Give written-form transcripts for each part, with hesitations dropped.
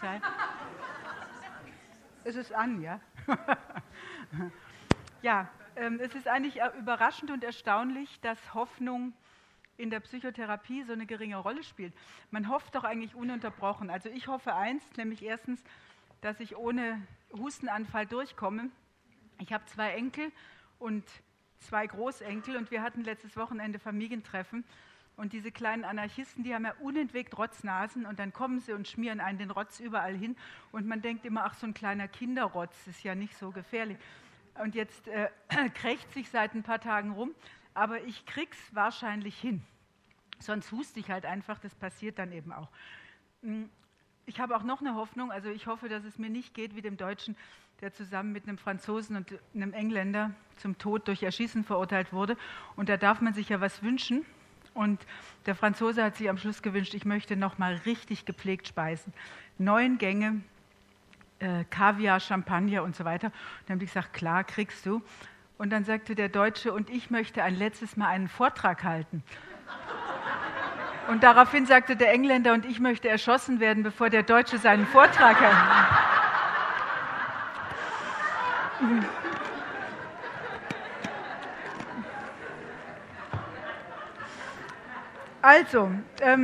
sein. Es ist an, ja? Ja, es ist eigentlich überraschend und erstaunlich, dass Hoffnung in der Psychotherapie so eine geringe Rolle spielt. Man hofft doch eigentlich ununterbrochen. Also ich hoffe eins, nämlich erstens, dass ich ohne Hustenanfall durchkomme. Ich habe 2 Enkel und 2 Großenkel und wir hatten letztes Wochenende Familientreffen. Und diese kleinen Anarchisten, die haben ja unentwegt Rotznasen und dann kommen sie und schmieren einen den Rotz überall hin. Und man denkt immer, ach, so ein kleiner Kinderrotz ist ja nicht so gefährlich. Und jetzt krächzt sich seit ein paar Tagen rum, aber ich krieg's wahrscheinlich hin. Sonst huste ich halt einfach, das passiert dann eben auch. Ich habe auch noch eine Hoffnung, also ich hoffe, dass es mir nicht geht wie dem Deutschen, der zusammen mit einem Franzosen und einem Engländer zum Tod durch Erschießen verurteilt wurde. Und da darf man sich ja was wünschen. Und der Franzose hat sich am Schluss gewünscht, ich möchte noch mal richtig gepflegt speisen. 9 Gänge, Kaviar, Champagner und so weiter. Und dann habe ich gesagt, klar, kriegst du. Und dann sagte der Deutsche, und ich möchte ein letztes Mal einen Vortrag halten. Und daraufhin sagte der Engländer, und ich möchte erschossen werden, bevor der Deutsche seinen Vortrag hält. Also,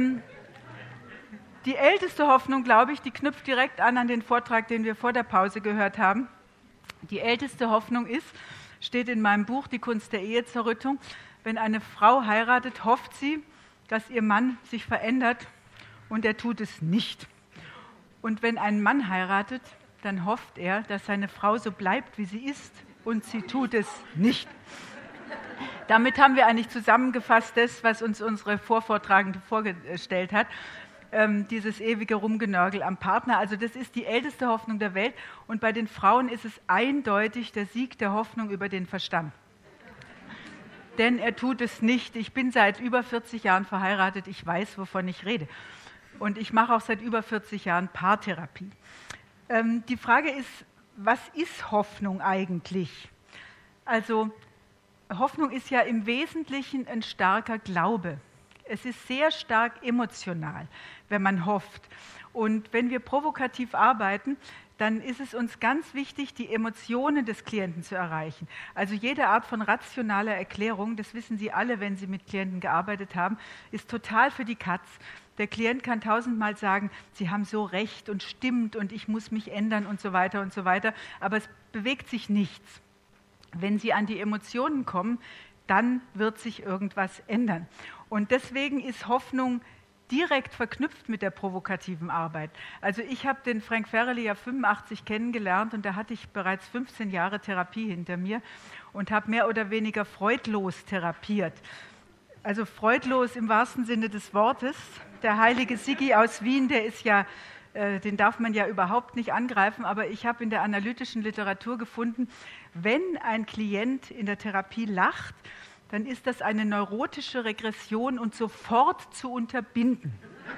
die älteste Hoffnung, glaube ich, die knüpft direkt an den Vortrag, den wir vor der Pause gehört haben. Die älteste Hoffnung steht in meinem Buch Die Kunst der Ehezerrüttung, wenn eine Frau heiratet, hofft sie, dass ihr Mann sich verändert und er tut es nicht. Und wenn ein Mann heiratet, dann hofft er, dass seine Frau so bleibt, wie sie ist und sie tut es nicht. Damit haben wir eigentlich zusammengefasst das, was uns unsere Vorvortragende vorgestellt hat, dieses ewige Rumgenörgel am Partner. Also das ist die älteste Hoffnung der Welt und bei den Frauen ist es eindeutig der Sieg der Hoffnung über den Verstand. Denn er tut es nicht. Ich bin seit über 40 Jahren verheiratet, ich weiß, wovon ich rede. Und ich mache auch seit über 40 Jahren Paartherapie. Die Frage ist, was ist Hoffnung eigentlich? Also Hoffnung ist ja im Wesentlichen ein starker Glaube. Es ist sehr stark emotional, wenn man hofft. Und wenn wir provokativ arbeiten, dann ist es uns ganz wichtig, die Emotionen des Klienten zu erreichen. Also jede Art von rationaler Erklärung, das wissen Sie alle, wenn Sie mit Klienten gearbeitet haben, ist total für die Katz. Der Klient kann 1000-mal sagen, Sie haben so recht und stimmt und ich muss mich ändern und so weiter, aber es bewegt sich nichts. Wenn Sie an die Emotionen kommen, dann wird sich irgendwas ändern. Und deswegen ist Hoffnung direkt verknüpft mit der provokativen Arbeit. Also ich habe den Frank Farrelly ja 85 kennengelernt und da hatte ich bereits 15 Jahre Therapie hinter mir und habe mehr oder weniger freudlos therapiert. Also freudlos im wahrsten Sinne des Wortes. Der heilige Siggi aus Wien, der ist ja, den darf man ja überhaupt nicht angreifen, aber ich habe in der analytischen Literatur gefunden, wenn ein Klient in der Therapie lacht, dann ist das eine neurotische Regression und sofort zu unterbinden.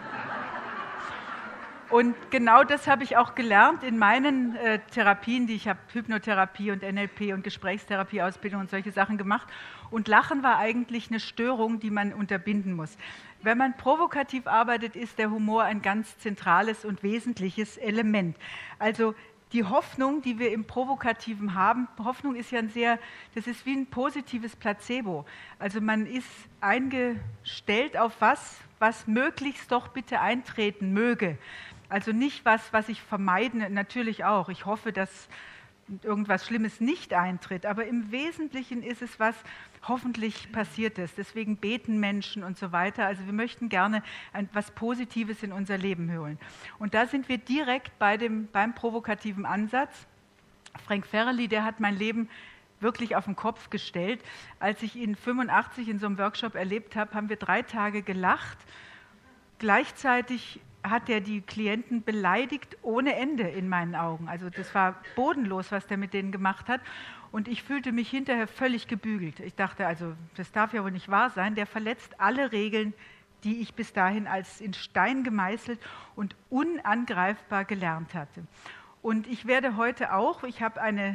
Und genau das habe ich auch gelernt in meinen Therapien, die ich habe Hypnotherapie und NLP und Gesprächstherapie-Ausbildung und solche Sachen gemacht. Und Lachen war eigentlich eine Störung, die man unterbinden muss. Wenn man provokativ arbeitet, ist der Humor ein ganz zentrales und wesentliches Element. Also die Hoffnung, die wir im Provokativen haben, Hoffnung ist ja das ist wie ein positives Placebo. Also man ist eingestellt auf was möglichst doch bitte eintreten möge. Also nicht was ich vermeiden, natürlich auch. Ich hoffe, dass irgendwas Schlimmes nicht eintritt, aber im Wesentlichen ist es was hoffentlich passiert ist. Deswegen beten Menschen und so weiter. Also wir möchten gerne etwas Positives in unser Leben holen. Und da sind wir direkt beim provokativen Ansatz. Frank Farrelly, der hat mein Leben wirklich auf den Kopf gestellt. Als ich ihn 85 in so einem Workshop erlebt habe, haben wir 3 Tage gelacht. Gleichzeitig hat er die Klienten beleidigt ohne Ende in meinen Augen. Also das war bodenlos, was der mit denen gemacht hat. Und ich fühlte mich hinterher völlig gebügelt. Ich dachte, also das darf ja wohl nicht wahr sein. Der verletzt alle Regeln, die ich bis dahin als in Stein gemeißelt und unangreifbar gelernt hatte. Und ich werde heute auch, ich habe eine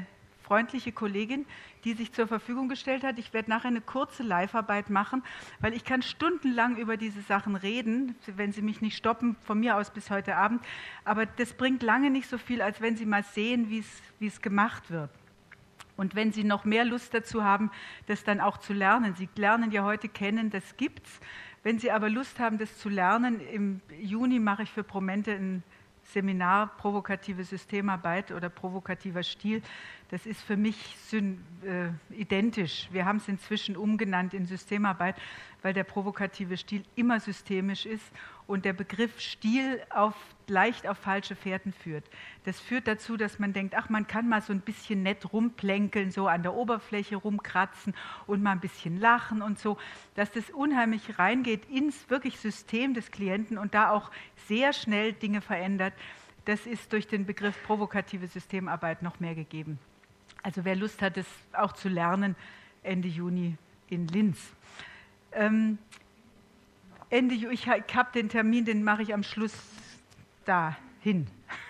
freundliche Kollegin, die sich zur Verfügung gestellt hat. Ich werde nachher eine kurze Live-Arbeit machen, weil ich kann stundenlang über diese Sachen reden, wenn Sie mich nicht stoppen, von mir aus bis heute Abend. Aber das bringt lange nicht so viel, als wenn Sie mal sehen, wie es gemacht wird. Und wenn Sie noch mehr Lust dazu haben, das dann auch zu lernen. Sie lernen ja heute kennen, das gibt's. Wenn Sie aber Lust haben, das zu lernen, im Juni mache ich für Promente ein Seminar Provokative Systemarbeit oder provokativer Stil. Das ist für mich identisch. Wir haben es inzwischen umgenannt in Systemarbeit, weil der provokative Stil immer systemisch ist und der Begriff Stil leicht auf falsche Fährten führt. Das führt dazu, dass man denkt, ach, man kann mal so ein bisschen nett rumplänkeln, so an der Oberfläche rumkratzen und mal ein bisschen lachen und so, dass das unheimlich reingeht ins wirklich System des Klienten und da auch sehr schnell Dinge verändert. Das ist durch den Begriff provokative Systemarbeit noch mehr gegeben. Also wer Lust hat, das auch zu lernen, Ende Juni in Linz. Ich habe den Termin, den mache ich am Schluss dahin.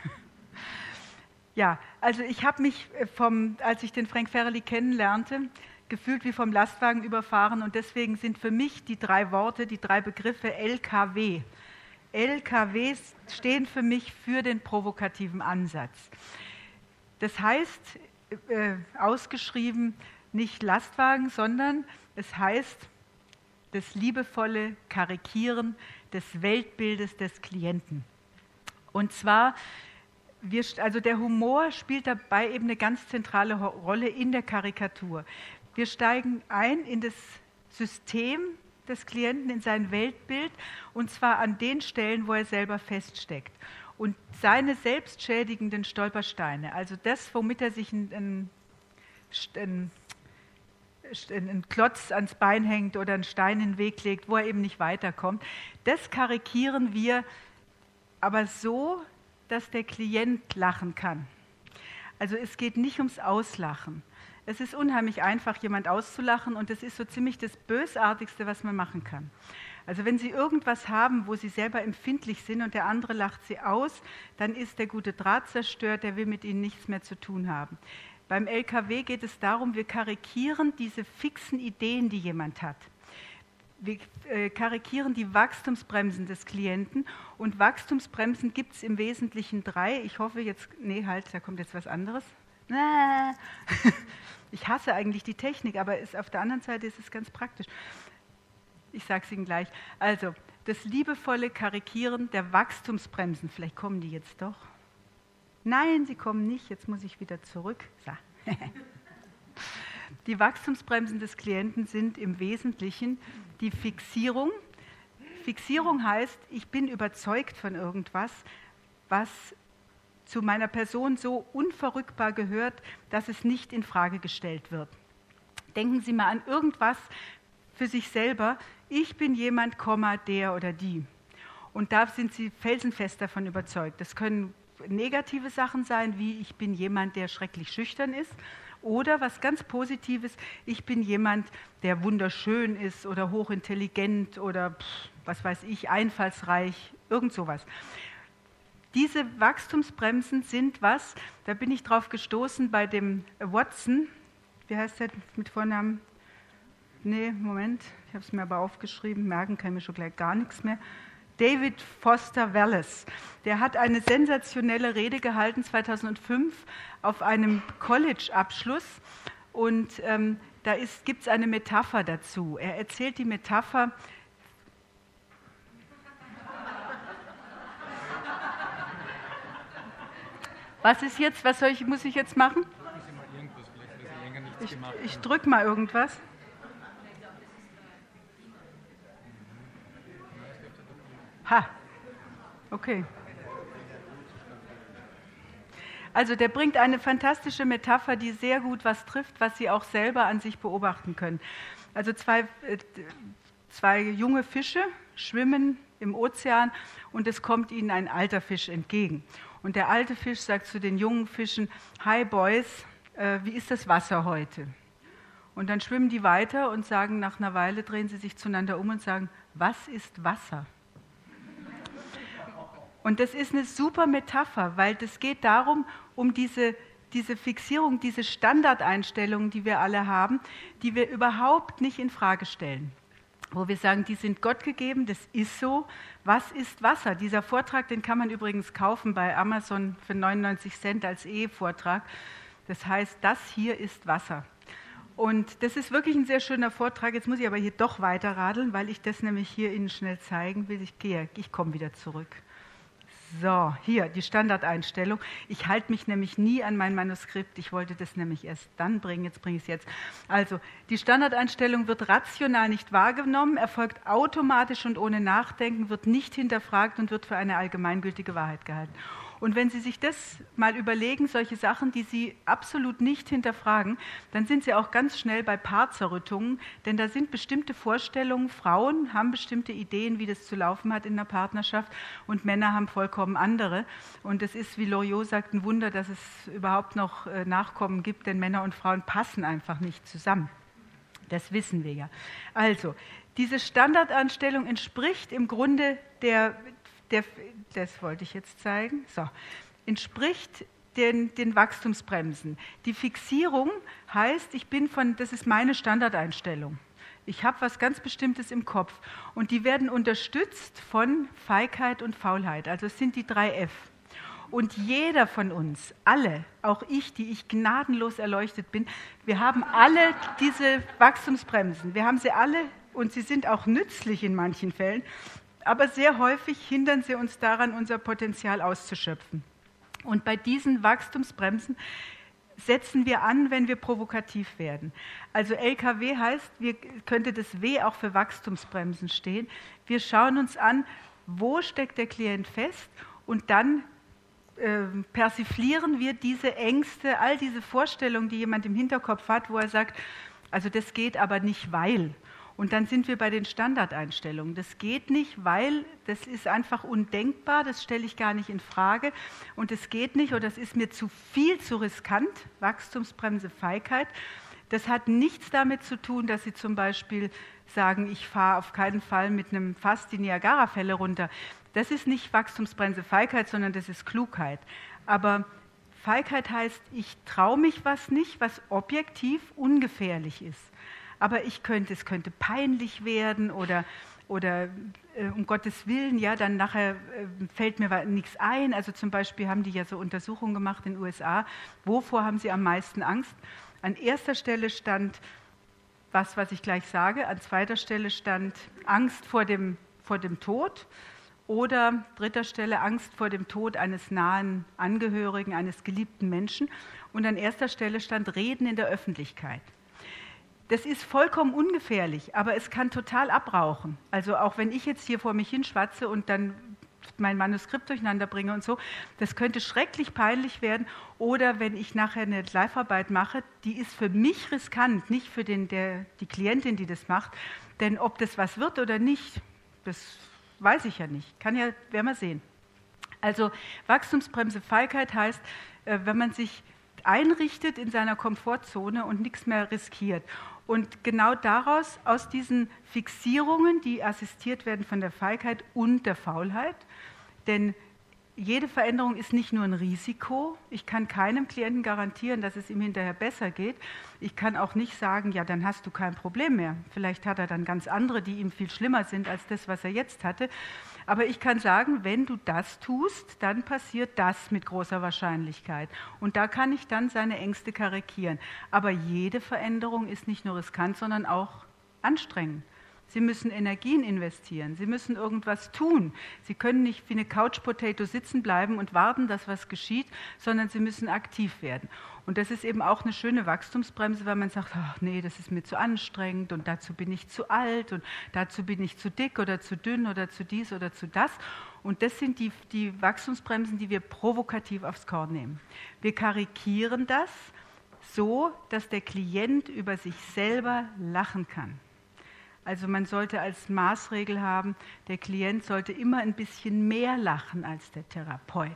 Ja, also ich habe mich, als ich den Frank Ferrelli kennenlernte, gefühlt wie vom Lastwagen überfahren und deswegen sind für mich die 3 Worte, die 3 Begriffe LKW. LKW stehen für mich für den provokativen Ansatz. Das heißt, ausgeschrieben nicht Lastwagen, sondern es heißt das liebevolle Karikieren des Weltbildes des Klienten. Und zwar, also der Humor spielt dabei eben eine ganz zentrale Rolle in der Karikatur. Wir steigen ein in das System des Klienten, in sein Weltbild, und zwar an den Stellen, wo er selber feststeckt. Und seine selbstschädigenden Stolpersteine, also das, womit er sich einen Klotz ans Bein hängt oder einen Stein in den Weg legt, wo er eben nicht weiterkommt, das karikieren wir aber so, dass der Klient lachen kann. Also es geht nicht ums Auslachen. Es ist unheimlich einfach, jemand auszulachen und das ist so ziemlich das Bösartigste, was man machen kann. Also wenn Sie irgendwas haben, wo Sie selber empfindlich sind und der andere lacht Sie aus, dann ist der gute Draht zerstört, der will mit Ihnen nichts mehr zu tun haben. Beim LKW geht es darum, wir karikieren diese fixen Ideen, die jemand hat. Wir karikieren die Wachstumsbremsen des Klienten und Wachstumsbremsen gibt es im Wesentlichen 3. Ich hoffe jetzt, da kommt jetzt was anderes. Ich hasse eigentlich die Technik, aber auf der anderen Seite ist es ganz praktisch. Ich sage es Ihnen gleich. Also, das liebevolle Karikieren der Wachstumsbremsen. Vielleicht kommen die jetzt doch. Nein, sie kommen nicht. Jetzt muss ich wieder zurück. So. Die Wachstumsbremsen des Klienten sind im Wesentlichen die Fixierung. Fixierung heißt, ich bin überzeugt von irgendwas, was zu meiner Person so unverrückbar gehört, dass es nicht in Frage gestellt wird. Denken Sie mal an irgendwas für sich selber. Ich bin jemand, der oder die. Und da sind Sie felsenfest davon überzeugt. Das können negative Sachen sein, wie ich bin jemand, der schrecklich schüchtern ist. Oder was ganz Positives, ich bin jemand, der wunderschön ist oder hochintelligent oder was weiß ich, einfallsreich, irgend sowas. Diese Wachstumsbremsen sind was, da bin ich drauf gestoßen bei dem Watson, wie heißt der mit Vornamen? Nee, Moment, ich habe es mir aber aufgeschrieben, merken kann ich mir schon gleich gar nichts mehr. David Foster Wallace, der hat eine sensationelle Rede gehalten 2005 auf einem College-Abschluss und da gibt es eine Metapher dazu. Er erzählt die Metapher. Was ist jetzt? Muss ich jetzt machen? Ich drücke mal irgendwas. Ha, okay. Also der bringt eine fantastische Metapher, die sehr gut was trifft, was Sie auch selber an sich beobachten können. Also zwei junge Fische schwimmen im Ozean und es kommt ihnen ein alter Fisch entgegen. Und der alte Fisch sagt zu den jungen Fischen, Hi Boys, wie ist das Wasser heute? Und dann schwimmen die weiter und sagen, nach einer Weile drehen sie sich zueinander um und sagen, was ist Wasser? Und das ist eine super Metapher, weil das geht darum, um diese diese Fixierung, diese Standardeinstellungen, die wir alle haben, die wir überhaupt nicht in Frage stellen. Wo wir sagen, die sind Gott gegeben, das ist so. Was ist Wasser? Dieser Vortrag, den kann man übrigens kaufen bei Amazon für 99 Cent als E-Vortrag. Das heißt, das hier ist Wasser. Und das ist wirklich ein sehr schöner Vortrag. Jetzt muss ich aber hier doch weiter radeln, weil ich das nämlich hier Ihnen schnell zeigen will. Ich komme wieder zurück. So, hier die Standardeinstellung. Ich halte mich nämlich nie an mein Manuskript. Ich wollte das nämlich erst dann bringen, jetzt bringe ich es jetzt. Also, die Standardeinstellung wird rational nicht wahrgenommen, erfolgt automatisch und ohne Nachdenken, wird nicht hinterfragt und wird für eine allgemeingültige Wahrheit gehalten. Und wenn Sie sich das mal überlegen, solche Sachen, die Sie absolut nicht hinterfragen, dann sind Sie auch ganz schnell bei Paarzerrüttungen, denn da sind bestimmte Vorstellungen, Frauen haben bestimmte Ideen, wie das zu laufen hat in einer Partnerschaft und Männer haben vollkommen andere. Und es ist, wie Loriot sagt, ein Wunder, dass es überhaupt noch Nachkommen gibt, denn Männer und Frauen passen einfach nicht zusammen. Das wissen wir ja. Also, diese Standardanstellung entspricht im Grunde das wollte ich jetzt zeigen, entspricht den Wachstumsbremsen. Die Fixierung heißt, das ist meine Standardeinstellung. Ich habe was ganz Bestimmtes im Kopf und die werden unterstützt von Feigheit und Faulheit. Also es sind die 3 F. Und jeder von uns, alle, auch ich, die ich gnadenlos erleuchtet bin, wir haben alle diese Wachstumsbremsen. Wir haben sie alle und sie sind auch nützlich in manchen Fällen. Aber sehr häufig hindern sie uns daran, unser Potenzial auszuschöpfen. Und bei diesen Wachstumsbremsen setzen wir an, wenn wir provokativ werden. Also LKW heißt, könnte das W auch für Wachstumsbremsen stehen. Wir schauen uns an, wo steckt der Klient fest und dann persiflieren wir diese Ängste, all diese Vorstellungen, die jemand im Hinterkopf hat, wo er sagt, also das geht aber nicht, weil. Und dann sind wir bei den Standardeinstellungen. Das geht nicht, weil das ist einfach undenkbar, das stelle ich gar nicht in Frage. Und es geht nicht oder das ist mir zu viel, zu riskant, Wachstumsbremse, Feigheit. Das hat nichts damit zu tun, dass Sie zum Beispiel sagen, ich fahre auf keinen Fall mit einem Fass die Niagarafälle runter. Das ist nicht Wachstumsbremse, Feigheit, sondern das ist Klugheit. Aber Feigheit heißt, ich traue mich was nicht, was objektiv ungefährlich ist. Aber es könnte peinlich werden oder um Gottes Willen, ja, dann nachher fällt mir nichts ein. Also zum Beispiel haben die ja so Untersuchungen gemacht in den USA. Wovor haben sie am meisten Angst? An erster Stelle stand was ich gleich sage. An zweiter Stelle stand Angst vor dem Tod. Oder dritter Stelle Angst vor dem Tod eines nahen Angehörigen, eines geliebten Menschen. Und an erster Stelle stand Reden in der Öffentlichkeit. Das ist vollkommen ungefährlich, aber es kann total abrauchen. Also auch wenn ich jetzt hier vor mich hinschwatze und dann mein Manuskript durcheinander bringe und so, das könnte schrecklich peinlich werden. Oder wenn ich nachher eine Live-Arbeit mache, die ist für mich riskant, nicht für die Klientin, die das macht. Denn ob das was wird oder nicht, das weiß ich ja nicht. Werden wir sehen. Also Wachstumsbremse, Feigheit heißt, wenn man sich einrichtet in seiner Komfortzone und nichts mehr riskiert. Und genau aus diesen Fixierungen, die assistiert werden von der Feigheit und der Faulheit, denn jede Veränderung ist nicht nur ein Risiko. Ich kann keinem Klienten garantieren, dass es ihm hinterher besser geht. Ich kann auch nicht sagen, ja, dann hast du kein Problem mehr. Vielleicht hat er dann ganz andere, die ihm viel schlimmer sind als das, was er jetzt hatte. Aber ich kann sagen, wenn du das tust, dann passiert das mit großer Wahrscheinlichkeit. Und da kann ich dann seine Ängste karikieren. Aber jede Veränderung ist nicht nur riskant, sondern auch anstrengend. Sie müssen Energien investieren, Sie müssen irgendwas tun. Sie können nicht wie eine Couch-Potato sitzen bleiben und warten, dass was geschieht, sondern Sie müssen aktiv werden. Und das ist eben auch eine schöne Wachstumsbremse, weil man sagt, ach nee, das ist mir zu anstrengend und dazu bin ich zu alt und dazu bin ich zu dick oder zu dünn oder zu dies oder zu das. Und das sind die Wachstumsbremsen, die wir provokativ aufs Korn nehmen. Wir karikieren das so, dass der Klient über sich selber lachen kann. Also man sollte als Maßregel haben, der Klient sollte immer ein bisschen mehr lachen als der Therapeut.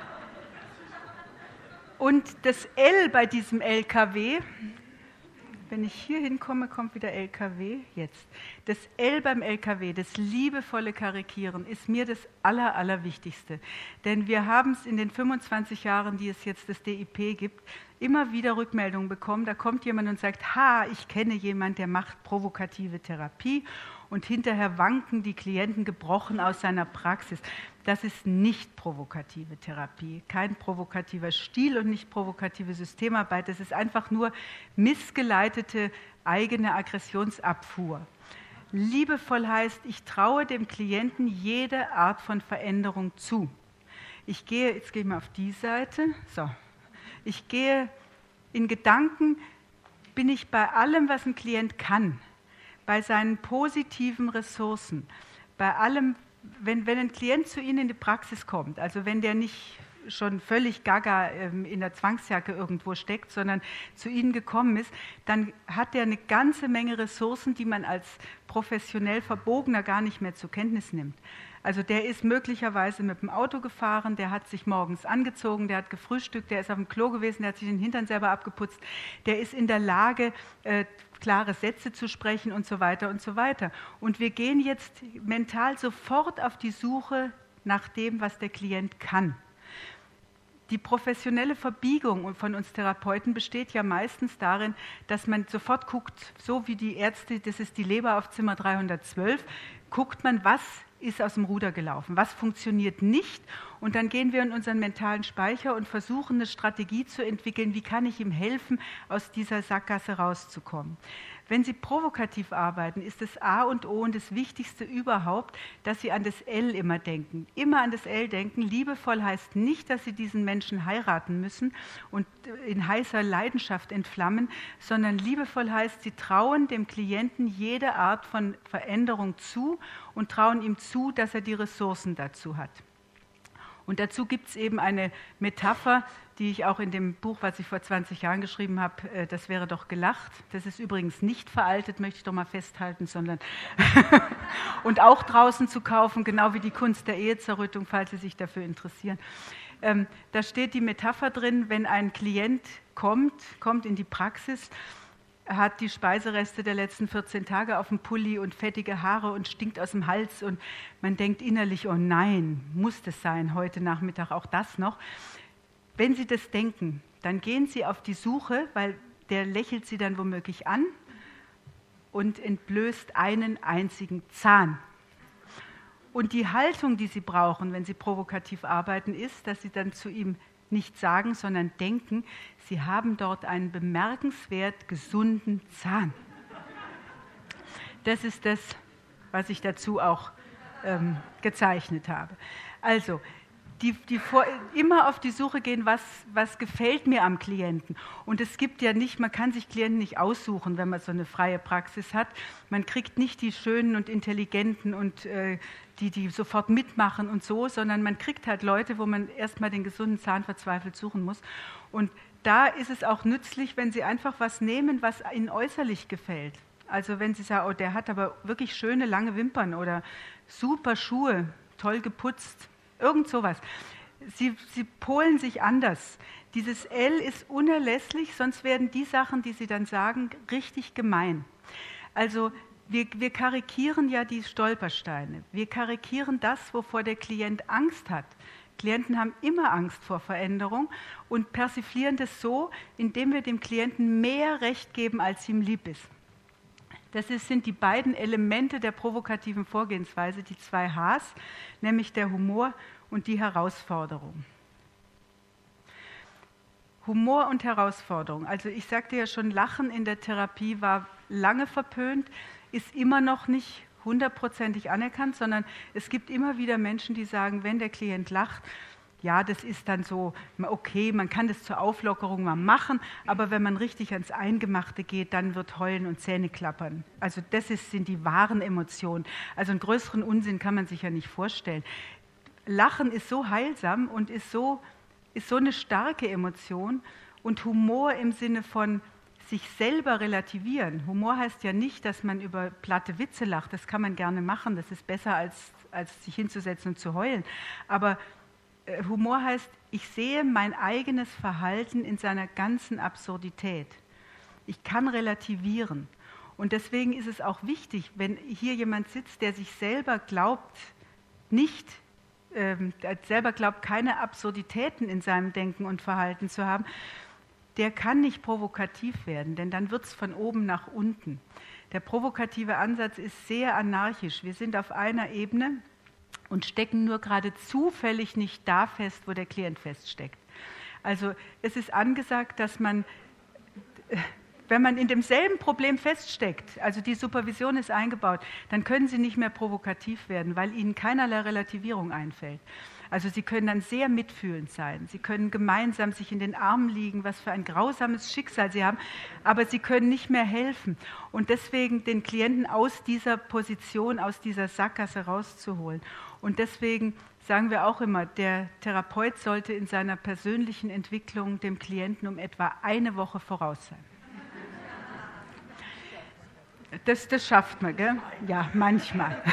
Und das L bei diesem LKW, wenn ich hier hinkomme, kommt wieder LKW. Jetzt. Das L beim LKW, das liebevolle Karikieren, ist mir das Allerwichtigste. Denn wir haben es in den 25 Jahren, die es jetzt das DIP gibt, immer wieder Rückmeldungen bekommen. Da kommt jemand und sagt, ich kenne jemanden, der macht provokative Therapie. Und hinterher wanken die Klienten gebrochen aus seiner Praxis. Das ist nicht provokative Therapie, kein provokativer Stil und nicht provokative Systemarbeit. Das ist einfach nur missgeleitete eigene Aggressionsabfuhr. Liebevoll heißt, ich traue dem Klienten jede Art von Veränderung zu. Jetzt gehe ich mal auf die Seite. Ich gehe in Gedanken, bin ich bei allem, was ein Klient kann, bei seinen positiven Ressourcen, bei allem, wenn ein Klient zu Ihnen in die Praxis kommt, also wenn der nicht schon völlig gaga in der Zwangsjacke irgendwo steckt, sondern zu Ihnen gekommen ist, dann hat der eine ganze Menge Ressourcen, die man als professionell Verbogener gar nicht mehr zur Kenntnis nimmt. Also der ist möglicherweise mit dem Auto gefahren, der hat sich morgens angezogen, der hat gefrühstückt, der ist auf dem Klo gewesen, der hat sich den Hintern selber abgeputzt, der ist in der Lage, klare Sätze zu sprechen und so weiter und so weiter. Und wir gehen jetzt mental sofort auf die Suche nach dem, was der Klient kann. Die professionelle Verbiegung von uns Therapeuten besteht ja meistens darin, dass man sofort guckt, so wie die Ärzte, das ist die Leber auf Zimmer 312, guckt man, was ist aus dem Ruder gelaufen, was funktioniert nicht, und dann gehen wir in unseren mentalen Speicher und versuchen eine Strategie zu entwickeln, wie kann ich ihm helfen, aus dieser Sackgasse rauszukommen. Wenn Sie provokativ arbeiten, ist das A und O und das Wichtigste überhaupt, dass Sie an das L immer denken. Immer an das L denken. Liebevoll heißt nicht, dass Sie diesen Menschen heiraten müssen und in heißer Leidenschaft entflammen, sondern liebevoll heißt, Sie trauen dem Klienten jede Art von Veränderung zu und trauen ihm zu, dass er die Ressourcen dazu hat. Und dazu gibt es eben eine Metapher, die ich auch in dem Buch, was ich vor 20 Jahren geschrieben habe, das wäre doch gelacht. Das ist übrigens nicht veraltet, möchte ich doch mal festhalten, sondern und auch draußen zu kaufen, genau wie die Kunst der Ehezerrüttung, falls Sie sich dafür interessieren. Da steht die Metapher drin, wenn ein Klient kommt in die Praxis, hat die Speisereste der letzten 14 Tage auf dem Pulli und fettige Haare und stinkt aus dem Hals und man denkt innerlich, oh nein, muss das sein, heute Nachmittag auch das noch. Wenn Sie das denken, dann gehen Sie auf die Suche, weil der lächelt Sie dann womöglich an und entblößt einen einzigen Zahn. Und die Haltung, die Sie brauchen, wenn Sie provokativ arbeiten, ist, dass Sie dann zu ihm nicht sagen, sondern denken, Sie haben dort einen bemerkenswert gesunden Zahn. Das ist das, was ich dazu auch gezeichnet habe. Also, immer auf die Suche gehen, was gefällt mir am Klienten. Und es gibt ja nicht, man kann sich Klienten nicht aussuchen, wenn man so eine freie Praxis hat. Man kriegt nicht die Schönen und Intelligenten und die sofort mitmachen und so, sondern man kriegt halt Leute, wo man erstmal den gesunden Zahn verzweifelt suchen muss. Und da ist es auch nützlich, wenn Sie einfach was nehmen, was Ihnen äußerlich gefällt. Also wenn Sie sagen, oh, der hat aber wirklich schöne, lange Wimpern oder super Schuhe, toll geputzt, irgend sowas. Sie polen sich anders. Dieses L ist unerlässlich, sonst werden die Sachen, die Sie dann sagen, richtig gemein. Also wir karikieren ja die Stolpersteine. Wir karikieren das, wovor der Klient Angst hat. Klienten haben immer Angst vor Veränderung und persiflieren das so, indem wir dem Klienten mehr Recht geben, als ihm lieb ist. Das sind die beiden Elemente der provokativen Vorgehensweise, die 2 Hs, nämlich der Humor und die Herausforderung. Humor und Herausforderung. Also ich sagte ja schon, Lachen in der Therapie war lange verpönt, ist immer noch nicht 100%ig anerkannt, sondern es gibt immer wieder Menschen, die sagen, wenn der Klient lacht, ja, das ist dann so, okay, man kann das zur Auflockerung mal machen, aber wenn man richtig ans Eingemachte geht, dann wird Heulen und Zähne klappern. Also das sind die wahren Emotionen. Also einen größeren Unsinn kann man sich ja nicht vorstellen. Lachen ist so heilsam und ist so eine starke Emotion, und Humor im Sinne von sich selber relativieren. Humor heißt ja nicht, dass man über platte Witze lacht, das kann man gerne machen, das ist besser als sich hinzusetzen und zu heulen. Aber Humor heißt, ich sehe mein eigenes Verhalten in seiner ganzen Absurdität. Ich kann relativieren. Und deswegen ist es auch wichtig, wenn hier jemand sitzt, der sich selber glaubt, keine Absurditäten in seinem Denken und Verhalten zu haben, der kann nicht provokativ werden, denn dann wird es von oben nach unten. Der provokative Ansatz ist sehr anarchisch. Wir sind auf einer Ebene und stecken nur gerade zufällig nicht da fest, wo der Klient feststeckt. Also es ist angesagt, dass man, wenn man in demselben Problem feststeckt, also die Supervision ist eingebaut, dann können Sie nicht mehr provokativ werden, weil Ihnen keinerlei Relativierung einfällt. Also Sie können dann sehr mitfühlend sein. Sie können gemeinsam sich in den Armen liegen, was für ein grausames Schicksal Sie haben, aber Sie können nicht mehr helfen. Und deswegen den Klienten aus dieser Position, aus dieser Sackgasse rauszuholen. Und deswegen sagen wir auch immer, der Therapeut sollte in seiner persönlichen Entwicklung dem Klienten um etwa eine Woche voraus sein. Das schafft man, gell? Ja, manchmal.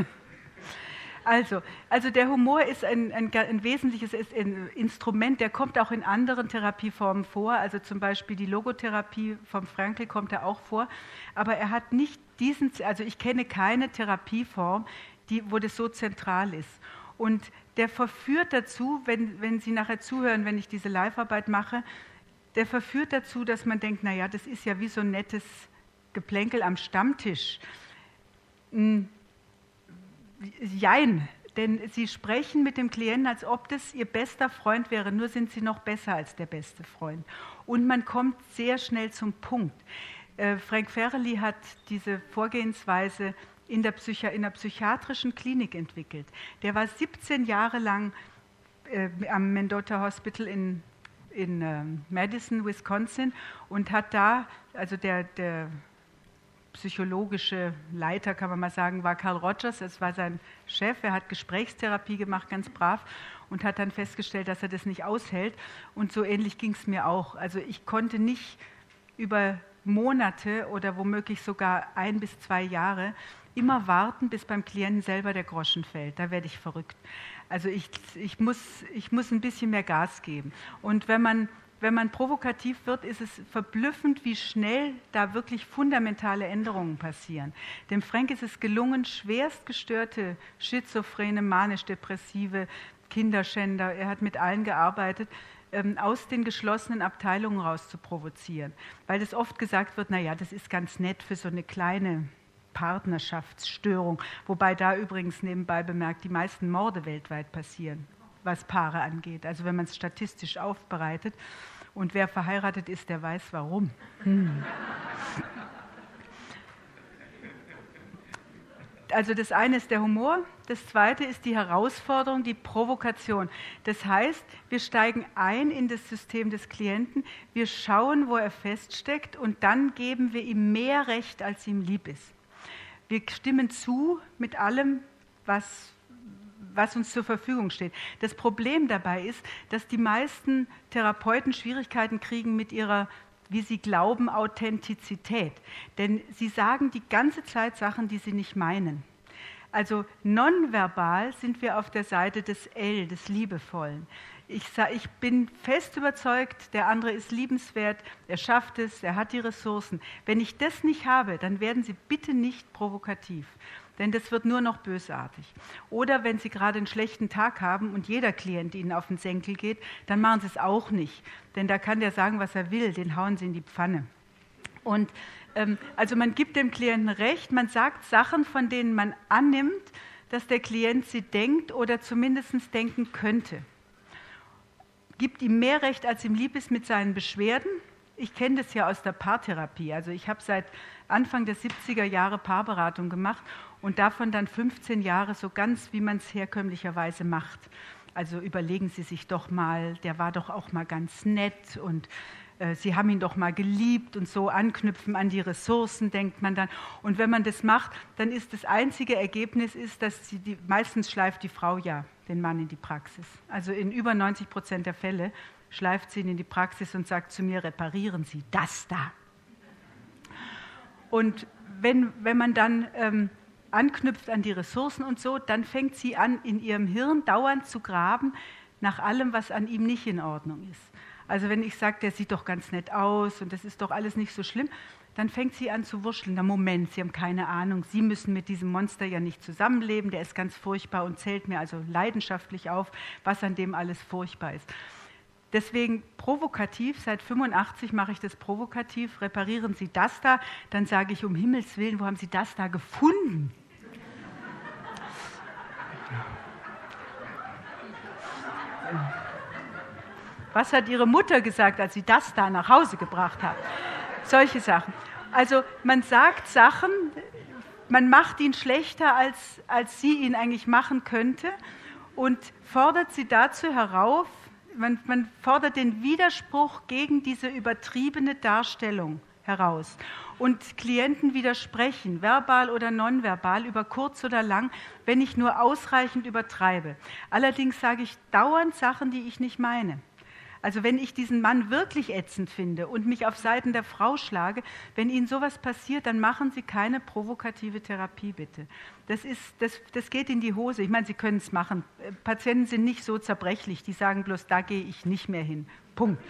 Also der Humor ist ein wesentliches Instrument, der kommt auch in anderen Therapieformen vor, also zum Beispiel die Logotherapie vom Frankl kommt da auch vor, aber er hat nicht also ich kenne keine Therapieform, wo das so zentral ist. Und der verführt dazu, wenn Sie nachher zuhören, wenn ich diese Live-Arbeit mache, der verführt dazu, dass man denkt, naja, das ist ja wie so ein nettes Geplänkel am Stammtisch. Jein, denn Sie sprechen mit dem Klienten, als ob das Ihr bester Freund wäre, nur sind Sie noch besser als der beste Freund. Und man kommt sehr schnell zum Punkt. Frank Ferrelli hat diese Vorgehensweise in der psychiatrischen Klinik entwickelt. Der war 17 Jahre lang am Mendota Hospital in Madison, Wisconsin und hat da, also der psychologische Leiter, kann man mal sagen, war Carl Rogers, es war sein Chef, er hat Gesprächstherapie gemacht, ganz brav, und hat dann festgestellt, dass er das nicht aushält. Und so ähnlich ging es mir auch. Also ich konnte nicht über Monate oder womöglich sogar 1 bis 2 Jahre immer warten, bis beim Klienten selber der Groschen fällt. Da werde ich verrückt. Also ich muss ein bisschen mehr Gas geben. Und wenn man provokativ wird, ist es verblüffend, wie schnell da wirklich fundamentale Änderungen passieren. Dem Frank ist es gelungen, schwerst gestörte, schizophrene, manisch-depressive Kinderschänder, er hat mit allen gearbeitet, aus den geschlossenen Abteilungen raus zu provozieren. Weil es oft gesagt wird, naja, das ist ganz nett für so eine kleine Partnerschaftsstörung. Wobei da übrigens nebenbei bemerkt, die meisten Morde weltweit passieren, was Paare angeht. Also wenn man es statistisch aufbereitet. Und wer verheiratet ist, der weiß warum. Also das eine ist der Humor, das zweite ist die Herausforderung, die Provokation. Das heißt, wir steigen ein in das System des Klienten, wir schauen, wo er feststeckt und dann geben wir ihm mehr Recht, als ihm lieb ist. Wir stimmen zu mit allem, was uns zur Verfügung steht. Das Problem dabei ist, dass die meisten Therapeuten Schwierigkeiten kriegen mit ihrer, wie sie glauben, Authentizität. Denn sie sagen die ganze Zeit Sachen, die sie nicht meinen. Also nonverbal sind wir auf der Seite des L, des Liebevollen. Ich bin fest überzeugt, der andere ist liebenswert, er schafft es, er hat die Ressourcen. Wenn ich das nicht habe, dann werden Sie bitte nicht provokativ, denn das wird nur noch bösartig. Oder wenn Sie gerade einen schlechten Tag haben und jeder Klient Ihnen auf den Senkel geht, dann machen Sie es auch nicht, denn da kann der sagen, was er will, den hauen Sie in die Pfanne. Und also man gibt dem Klienten Recht, man sagt Sachen, von denen man annimmt, dass der Klient sie denkt oder zumindest denken könnte. Gibt ihm mehr Recht, als ihm lieb ist mit seinen Beschwerden. Ich kenne das ja aus der Paartherapie. Also ich habe seit Anfang der 70er Jahre Paarberatung gemacht und davon dann 15 Jahre so ganz, wie man es herkömmlicherweise macht. Also überlegen Sie sich doch mal, der war doch auch mal ganz nett und Sie haben ihn doch mal geliebt und so anknüpfen an die Ressourcen, denkt man dann. Und wenn man das macht, dann ist das einzige Ergebnis, dass meistens schleift die Frau ja den Mann in die Praxis. Also in über 90% der Fälle schleift sie ihn in die Praxis und sagt zu mir, reparieren Sie das da. Und wenn man dann anknüpft an die Ressourcen und so, dann fängt sie an, in ihrem Hirn dauernd zu graben nach allem, was an ihm nicht in Ordnung ist. Also wenn ich sage, der sieht doch ganz nett aus und das ist doch alles nicht so schlimm, dann fängt sie an zu wuscheln. Na Moment, Sie haben keine Ahnung, Sie müssen mit diesem Monster ja nicht zusammenleben, der ist ganz furchtbar und zählt mir also leidenschaftlich auf, was an dem alles furchtbar ist. Deswegen provokativ, seit 85 mache ich das provokativ, reparieren Sie das da, dann sage ich, um Himmels Willen, wo haben Sie das da gefunden? Was hat Ihre Mutter gesagt, als Sie das da nach Hause gebracht hat? Solche Sachen. Also man sagt Sachen, man macht ihn schlechter, als sie ihn eigentlich machen könnte und fordert sie dazu herauf, man fordert den Widerspruch gegen diese übertriebene Darstellung heraus. Und Klienten widersprechen, verbal oder nonverbal, über kurz oder lang, wenn ich nur ausreichend übertreibe. Allerdings sage ich dauernd Sachen, die ich nicht meine. Also wenn ich diesen Mann wirklich ätzend finde und mich auf Seiten der Frau schlage, wenn Ihnen sowas passiert, dann machen Sie keine provokative Therapie, bitte. Das geht in die Hose. Ich meine, Sie können es machen. Patienten sind nicht so zerbrechlich, die sagen bloß, da gehe ich nicht mehr hin. Punkt.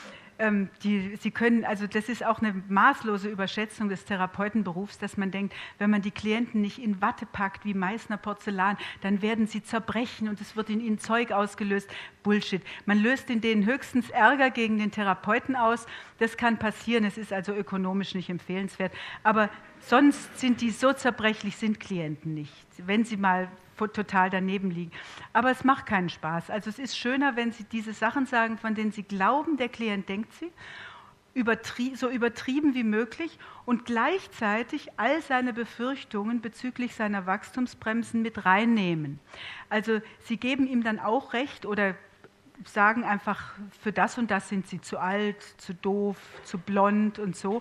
Sie können, also das ist auch eine maßlose Überschätzung des Therapeutenberufs, dass man denkt, wenn man die Klienten nicht in Watte packt wie Meißner Porzellan, dann werden sie zerbrechen und es wird in ihnen Zeug ausgelöst. Bullshit. Man löst in denen höchstens Ärger gegen den Therapeuten aus. Das kann passieren, es ist also ökonomisch nicht empfehlenswert. Aber sonst sind die so zerbrechlich, sind Klienten nicht, wenn sie mal total daneben liegen. Aber es macht keinen Spaß. Also es ist schöner, wenn Sie diese Sachen sagen, von denen Sie glauben, der Klient denkt sie, so übertrieben wie möglich und gleichzeitig all seine Befürchtungen bezüglich seiner Wachstumsbremsen mit reinnehmen. Also Sie geben ihm dann auch recht oder sagen einfach, für das und das sind Sie zu alt, zu doof, zu blond und so.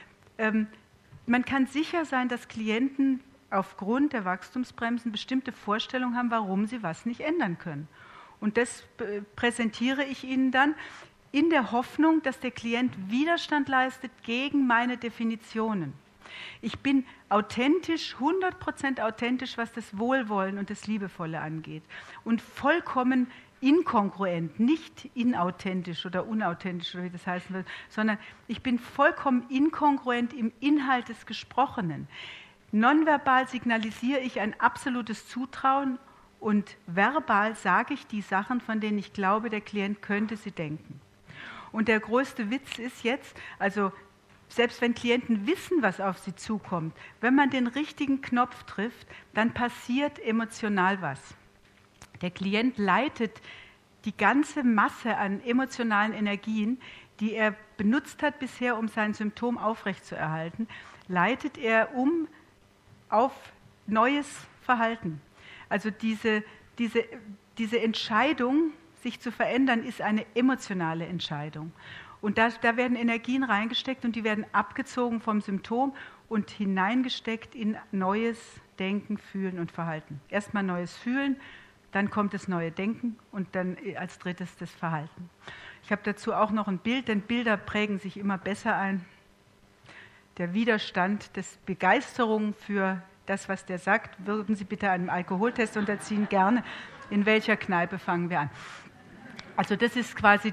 Man kann sicher sein, dass Klienten aufgrund der Wachstumsbremsen bestimmte Vorstellungen haben, warum sie was nicht ändern können. Und das präsentiere ich Ihnen dann in der Hoffnung, dass der Klient Widerstand leistet gegen meine Definitionen. Ich bin authentisch, 100% authentisch, was das Wohlwollen und das Liebevolle angeht. Und vollkommen inkongruent, nicht inauthentisch oder unauthentisch, oder wie das heißen will, sondern ich bin vollkommen inkongruent im Inhalt des Gesprochenen. Nonverbal signalisiere ich ein absolutes Zutrauen und verbal sage ich die Sachen, von denen ich glaube, der Klient könnte sie denken. Und der größte Witz ist jetzt, also selbst wenn Klienten wissen, was auf sie zukommt, wenn man den richtigen Knopf trifft, dann passiert emotional was. Der Klient leitet die ganze Masse an emotionalen Energien, die er benutzt hat bisher, um sein Symptom aufrechtzuerhalten, leitet er um auf neues Verhalten. Also diese Entscheidung, sich zu verändern, ist eine emotionale Entscheidung. Und da werden Energien reingesteckt und die werden abgezogen vom Symptom und hineingesteckt in neues Denken, Fühlen und Verhalten. Erstmal neues Fühlen, dann kommt das neue Denken und dann als drittes das Verhalten. Ich habe dazu auch noch ein Bild, denn Bilder prägen sich immer besser ein. Der Widerstand, das Begeisterung für das, was der sagt, würden Sie bitte einem Alkoholtest unterziehen, gerne. In welcher Kneipe fangen wir an? Also das ist quasi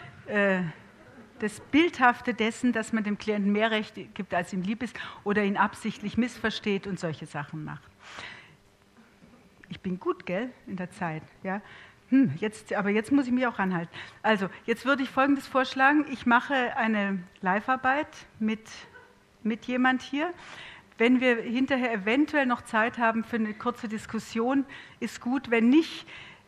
das Bildhafte dessen, dass man dem Klienten mehr Recht gibt, als ihm lieb ist oder ihn absichtlich missversteht und solche Sachen macht. Ich bin gut, gell, in der Zeit. Ja? Aber jetzt muss ich mich auch ranhalten. Also, jetzt würde ich Folgendes vorschlagen. Ich mache eine Live-Arbeit mit jemand hier. Wenn wir hinterher eventuell noch Zeit haben für eine kurze Diskussion, ist gut. Wenn nicht,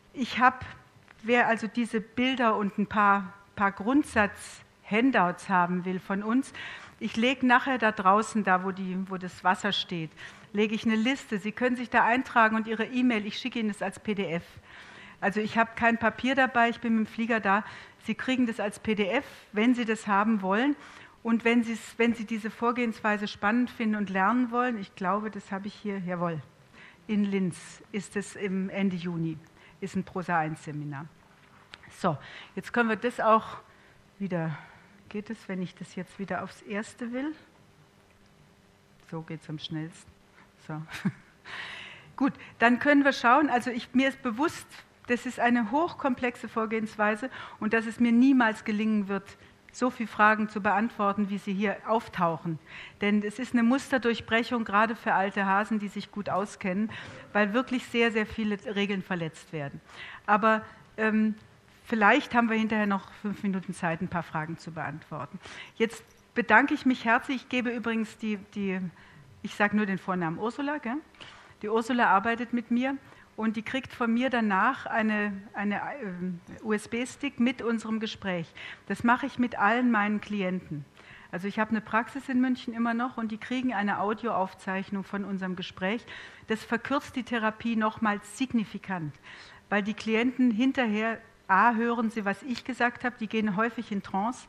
wer also diese Bilder und ein paar Grundsatz-Handouts haben will von uns, ich lege nachher da draußen, da wo das Wasser steht, lege ich eine Liste. Sie können sich da eintragen und Ihre E-Mail, ich schicke Ihnen das als PDF. Also ich habe kein Papier dabei, ich bin mit dem Flieger da. Sie kriegen das als PDF, wenn Sie das haben wollen. Und wenn Sie diese Vorgehensweise spannend finden und lernen wollen, ich glaube, das habe ich hier, jawohl, in Linz ist es im Ende Juni, ist ein Prosa 1 Seminar. So, jetzt können wir das auch wieder, geht es, wenn ich das jetzt wieder aufs Erste will? So geht es am schnellsten. So. Gut, dann können wir schauen, also mir ist bewusst, Das ist eine hochkomplexe Vorgehensweise und dass es mir niemals gelingen wird, so viele Fragen zu beantworten, wie sie hier auftauchen. Denn es ist eine Musterdurchbrechung, gerade für alte Hasen, die sich gut auskennen, weil wirklich sehr, sehr viele Regeln verletzt werden. Aber vielleicht haben wir hinterher noch 5 Minuten Zeit, ein paar Fragen zu beantworten. Jetzt bedanke ich mich herzlich. Ich gebe übrigens ich sage nur den Vornamen Ursula, gell? Die Ursula arbeitet mit mir. Und die kriegt von mir danach eine USB-Stick mit unserem Gespräch. Das mache ich mit allen meinen Klienten. Also ich habe eine Praxis in München immer noch und die kriegen eine Audioaufzeichnung von unserem Gespräch. Das verkürzt die Therapie nochmals signifikant, weil die Klienten hinterher, A, hören sie, was ich gesagt habe, die gehen häufig in Trance,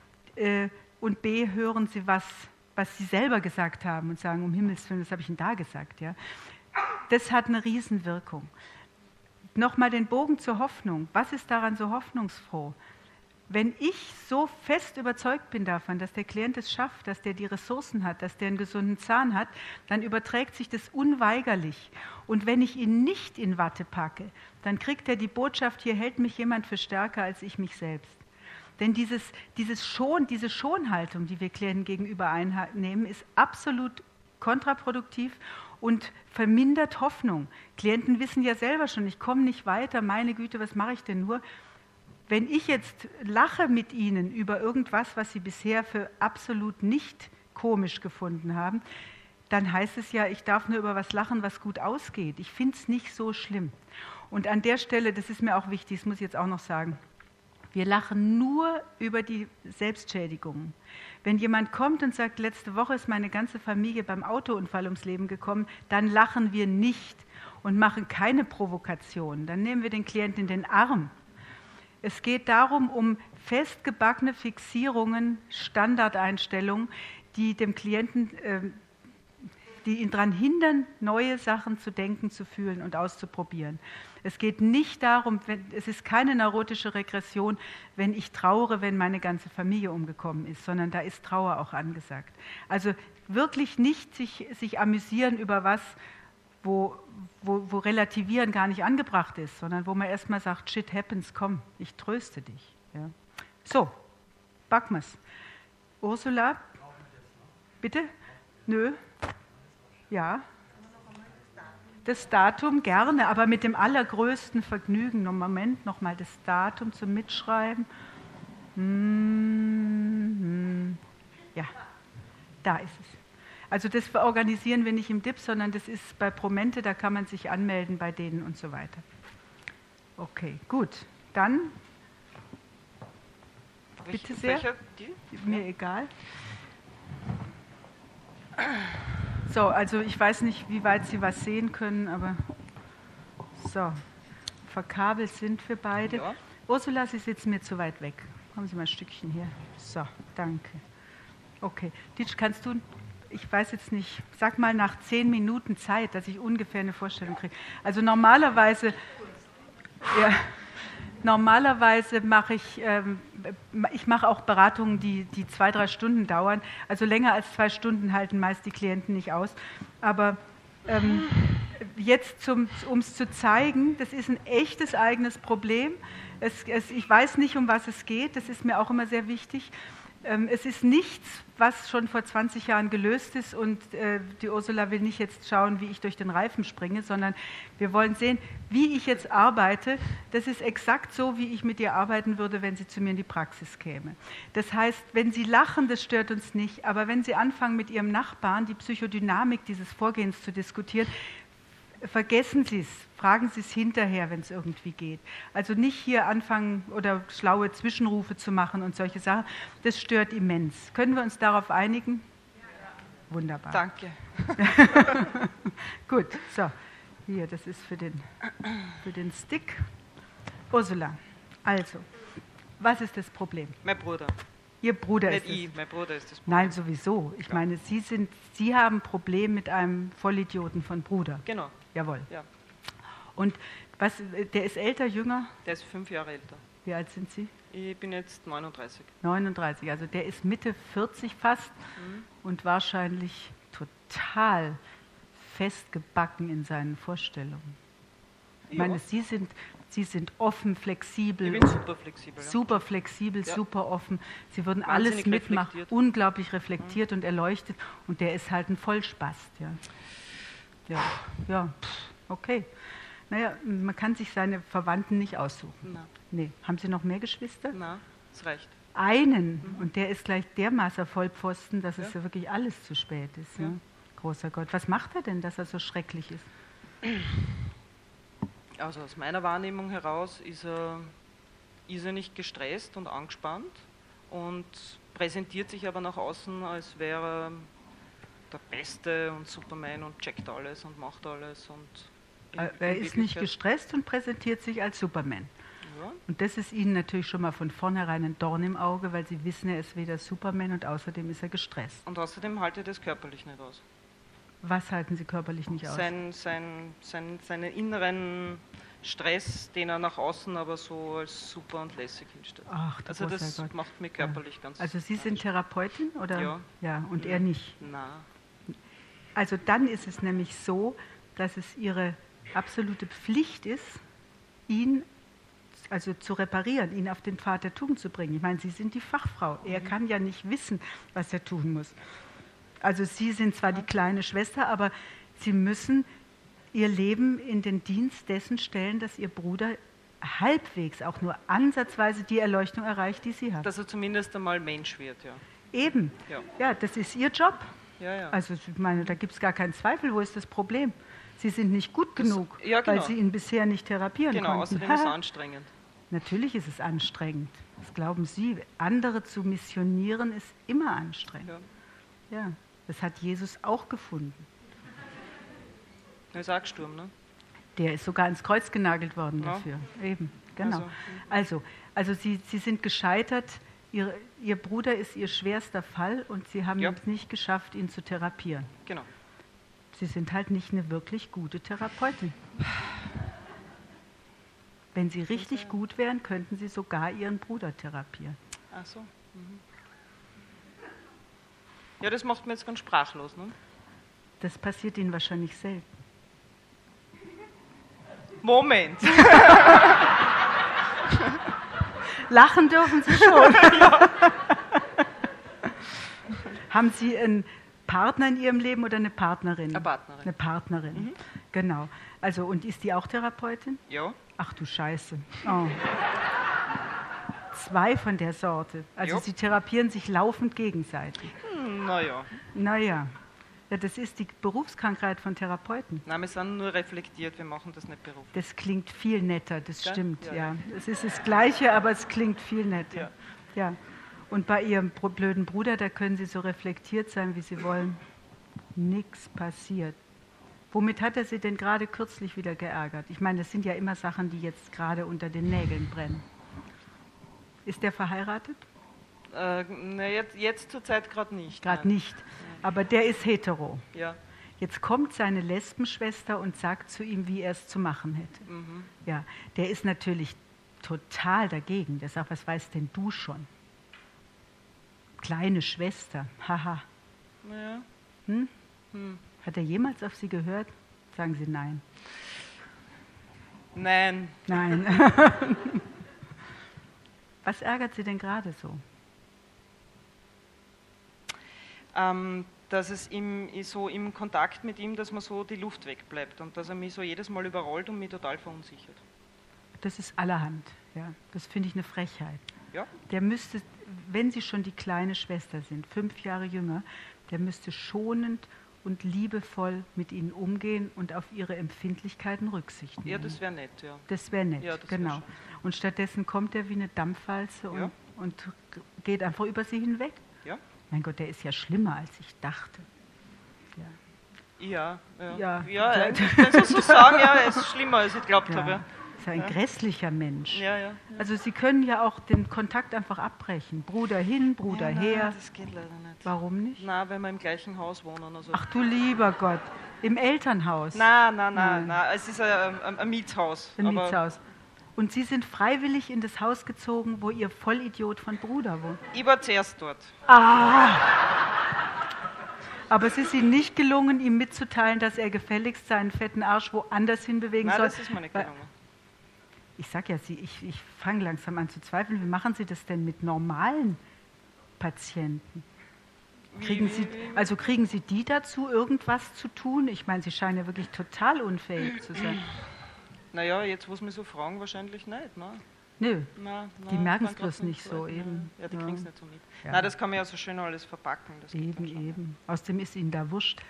und B, hören sie, was sie selber gesagt haben und sagen, um Himmels Willen, was habe ich denn da gesagt, ja? Das hat eine Riesenwirkung. Nochmal den Bogen zur Hoffnung. Was ist daran so hoffnungsfroh? Wenn ich so fest überzeugt bin davon, dass der Klient es schafft, dass der die Ressourcen hat, dass der einen gesunden Zahn hat, dann überträgt sich das unweigerlich. Und wenn ich ihn nicht in Watte packe, dann kriegt er die Botschaft, hier hält mich jemand für stärker als ich mich selbst. Denn diese Schonhaltung, die wir Klienten gegenüber einnehmen, ist absolut kontraproduktiv und vermindert Hoffnung. Klienten wissen ja selber schon, ich komme nicht weiter, meine Güte, was mache ich denn nur? Wenn ich jetzt lache mit ihnen über irgendwas, was sie bisher für absolut nicht komisch gefunden haben, dann heißt es ja, ich darf nur über was lachen, was gut ausgeht. Ich finde es nicht so schlimm. Und an der Stelle, das ist mir auch wichtig, das muss ich jetzt auch noch sagen, wir lachen nur über die Selbstschädigungen. Wenn jemand kommt und sagt, letzte Woche ist meine ganze Familie beim Autounfall ums Leben gekommen, dann lachen wir nicht und machen keine Provokation. Dann nehmen wir den Klienten in den Arm. Es geht darum, um festgebackene Fixierungen, Standardeinstellungen, die dem Klienten, die ihn daran hindern, neue Sachen zu denken, zu fühlen und auszuprobieren. Es geht nicht darum, es ist keine neurotische Regression, wenn ich trauere, wenn meine ganze Familie umgekommen ist, sondern da ist Trauer auch angesagt. Also wirklich nicht sich amüsieren über was, wo Relativieren gar nicht angebracht ist, sondern wo man erstmal sagt, shit happens, komm, ich tröste dich. Ja. So, backen wir's. Ursula, bitte? Nö? Ja? Das Datum gerne, aber mit dem allergrößten Vergnügen. Moment, nochmal das Datum zum Mitschreiben. Ja, da ist es. Also das organisieren wir nicht im DIP, sondern das ist bei Promente, da kann man sich anmelden bei denen und so weiter. Okay, gut. Dann, bitte sehr, mir egal. So, also ich weiß nicht, wie weit Sie was sehen können, aber so, verkabelt sind wir beide. Ja. Ursula, Sie sitzen mir zu weit weg. Kommen Sie mal ein Stückchen hier. So, danke. Okay, Ditsch, kannst du, ich weiß jetzt nicht, sag mal nach 10 Minuten Zeit, dass ich ungefähr eine Vorstellung kriege. Also normalerweise mache ich mache auch Beratungen, die 2-3 Stunden dauern. Also länger als 2 Stunden halten meist die Klienten nicht aus. Aber jetzt, um es zu zeigen, das ist ein echtes eigenes Problem. Ich weiß nicht, um was es geht. Das ist mir auch immer sehr wichtig. Es ist nichts, was schon vor 20 Jahren gelöst ist und die Ursula will nicht jetzt schauen, wie ich durch den Reifen springe, sondern wir wollen sehen, wie ich jetzt arbeite. Das ist exakt so, wie ich mit ihr arbeiten würde, wenn sie zu mir in die Praxis käme. Das heißt, wenn sie lachen, das stört uns nicht, aber wenn sie anfangen, mit ihrem Nachbarn die Psychodynamik dieses Vorgehens zu diskutieren, vergessen Sie es, fragen Sie es hinterher, wenn es irgendwie geht. Also nicht hier anfangen oder schlaue Zwischenrufe zu machen und solche Sachen. Das stört immens. Können wir uns darauf einigen? Ja. Wunderbar. Danke. Gut, so. Hier, das ist für den Stick. Ursula, also, was ist das Problem? Mein Bruder. Ihr Bruder Nicht ist es. ich, mein Bruder ist das Problem. Nein, sowieso. Ich meine, Sie haben ein Problem mit einem Vollidioten von Bruder. Genau. Jawohl. Ja. Und der ist älter, jünger? Der ist 5 Jahre älter. Wie alt sind Sie? Ich bin jetzt 39. 39, also der ist Mitte 40 fast und wahrscheinlich total festgebacken in seinen Vorstellungen. Ich meine, Sie sind offen, flexibel. Ich bin super flexibel. Ja. Super flexibel, Ja. super offen. Sie würden Wahnsinnig alles mitmachen, reflektiert. unglaublich reflektiert und erleuchtet. Und der ist halt ein Vollspast. Ja, okay. Naja, man kann sich seine Verwandten nicht aussuchen. Na, Nee. Haben Sie noch mehr Geschwister? na, das reicht. Einen. Und der ist gleich dermaßen Vollpfosten, dass es Ja. ja wirklich alles zu spät ist. Ja. Ja. Großer Gott. Was macht er denn, dass er so schrecklich ist? Also aus meiner Wahrnehmung heraus ist er nicht gestresst und angespannt und präsentiert sich aber nach außen, als wäre er der Beste und Superman und checkt alles und macht alles. Und Er ist nicht gestresst und präsentiert sich als Superman. Ja, Und das ist Ihnen natürlich schon mal von vornherein ein Dorn im Auge, weil Sie wissen, er ist weder Superman und außerdem ist er gestresst. und außerdem halte ich das körperlich nicht aus. Was halten Sie körperlich nicht aus? Seinen inneren Stress, den er nach außen aber so als super und lässig hinstellt. Ach, du Also großer das Gott. macht mich körperlich ganz... Also Sie sind Therapeutin, oder? Ja. Ja, und er nicht. Na, Also dann ist es nämlich so, dass es Ihre absolute Pflicht ist, ihn also zu reparieren, ihn auf den Pfad der Tugend zu bringen. Ich meine, Sie sind die Fachfrau. Er kann ja nicht wissen, was er tun muss. Also Sie sind zwar die kleine Schwester, aber Sie müssen Ihr Leben in den Dienst dessen stellen, dass Ihr Bruder halbwegs, auch nur ansatzweise die Erleuchtung erreicht, die Sie hat. dass er zumindest einmal Mensch wird, ja. Eben. Ja. Ja, das ist Ihr Job. Ja, ja. Also ich meine, da gibt es gar keinen Zweifel. Wo ist das Problem? Sie sind nicht gut genug, ja, genau. weil Sie ihn bisher nicht therapieren Genau, konnten. außerdem ist es anstrengend. Natürlich ist es anstrengend. Das glauben Sie. Andere zu missionieren ist immer anstrengend. Ja. Ja, das hat Jesus auch gefunden. Er ist auch gestorben, ne? Der ist sogar ans Kreuz genagelt worden Ja. dafür. Eben, genau. Also, Also Sie sind gescheitert. Ihr Bruder ist Ihr schwerster Fall und Sie haben Ja. es nicht geschafft, ihn zu therapieren. Genau. Sie sind halt nicht eine wirklich gute Therapeutin. Wenn Sie richtig gut wären, könnten Sie sogar Ihren Bruder therapieren. Ach so. Mhm. Ja, das macht mich jetzt ganz sprachlos, ne? Das passiert Ihnen wahrscheinlich selten. Moment. Lachen dürfen Sie schon. Haben Sie einen Partner in Ihrem Leben oder eine Partnerin? Eine Partnerin. Eine Partnerin, genau. Also, und ist die auch Therapeutin? Ja. Ach du Scheiße. Oh. 2 von der Sorte. Also Jo. Sie therapieren sich laufend gegenseitig. Naja. Naja, ja, das ist die Berufskrankheit von Therapeuten. Nein, wir sind nur reflektiert, wir machen das nicht beruflich. Das klingt viel netter, das Gell? stimmt, ja. Ja. Es ist das Gleiche, aber es klingt viel netter. Ja. Ja. Und bei Ihrem blöden Bruder, da können Sie so reflektiert sein, wie Sie wollen. Nichts passiert. Womit hat er Sie denn gerade kürzlich wieder geärgert? Ich meine, das sind ja immer Sachen, die jetzt gerade unter den Nägeln brennen. Ist der verheiratet? Na, jetzt zur Zeit gerade nicht. Gerade nein. nicht. Aber der ist hetero. Ja. Jetzt kommt seine Lesbenschwester und sagt zu ihm, wie er es zu machen hätte. Mhm. Ja, der ist natürlich total dagegen. Der sagt, was weißt denn du schon? Kleine Schwester, haha. Ja. Hm? Hm. Hat er jemals auf Sie gehört? Sagen Sie nein. Nein. Nein. Was ärgert Sie denn gerade so? Dass es so im Kontakt mit ihm, dass man so die Luft wegbleibt und dass er mich so jedes Mal überrollt und mich total verunsichert. Das ist allerhand. Ja. Das finde ich eine Frechheit. Ja. Der müsste, wenn Sie schon die kleine Schwester sind, 5 Jahre jünger, der müsste schonend und liebevoll mit Ihnen umgehen und auf Ihre Empfindlichkeiten Rücksicht nehmen. Ja, das wäre nett, ja. Das wäre nett, Ja, das wär genau. schön. Und stattdessen kommt er wie eine Dampfwalze Ja. und geht einfach über Sie hinweg. Ja? Mein Gott, der ist ja schlimmer, als ich dachte. Ja. Ja, eigentlich, wenn Sie so sagen, ja, er ist schlimmer, als ich geglaubt habe. Ja. Ist ein grässlicher Mensch. Ja. Also Sie können ja auch den Kontakt einfach abbrechen. Bruder hin, Bruder her. Nein, das geht leider nicht. Warum nicht? Nein, wenn wir im gleichen Haus wohnen. Also. Ach du lieber Gott. Im Elternhaus. Nein. Es ist ein Mietshaus. Im aber Mietshaus. Und Sie sind freiwillig in das Haus gezogen, wo Ihr Vollidiot von Bruder wohnt. Ich war zuerst dort. Aber es ist Ihnen nicht gelungen, ihm mitzuteilen, dass er gefälligst seinen fetten Arsch woanders hinbewegen soll. Das ist mir nicht gelungen. Ich sage ja, ich fange langsam an zu zweifeln. Wie machen Sie das denn mit normalen Patienten? Kriegen Sie die dazu, irgendwas zu tun? Ich meine, Sie scheinen ja wirklich total unfähig zu sein. Naja, jetzt, wo Sie mich so fragen, wahrscheinlich nicht. Ne? Nö, Na, die merken es bloß nicht so. Eben. Ja, die kriegen es nicht so mit. Ja. Na, das kann man ja so schön alles verpacken. Das geht dann schon. Eben. Außerdem ist Ihnen da wurscht.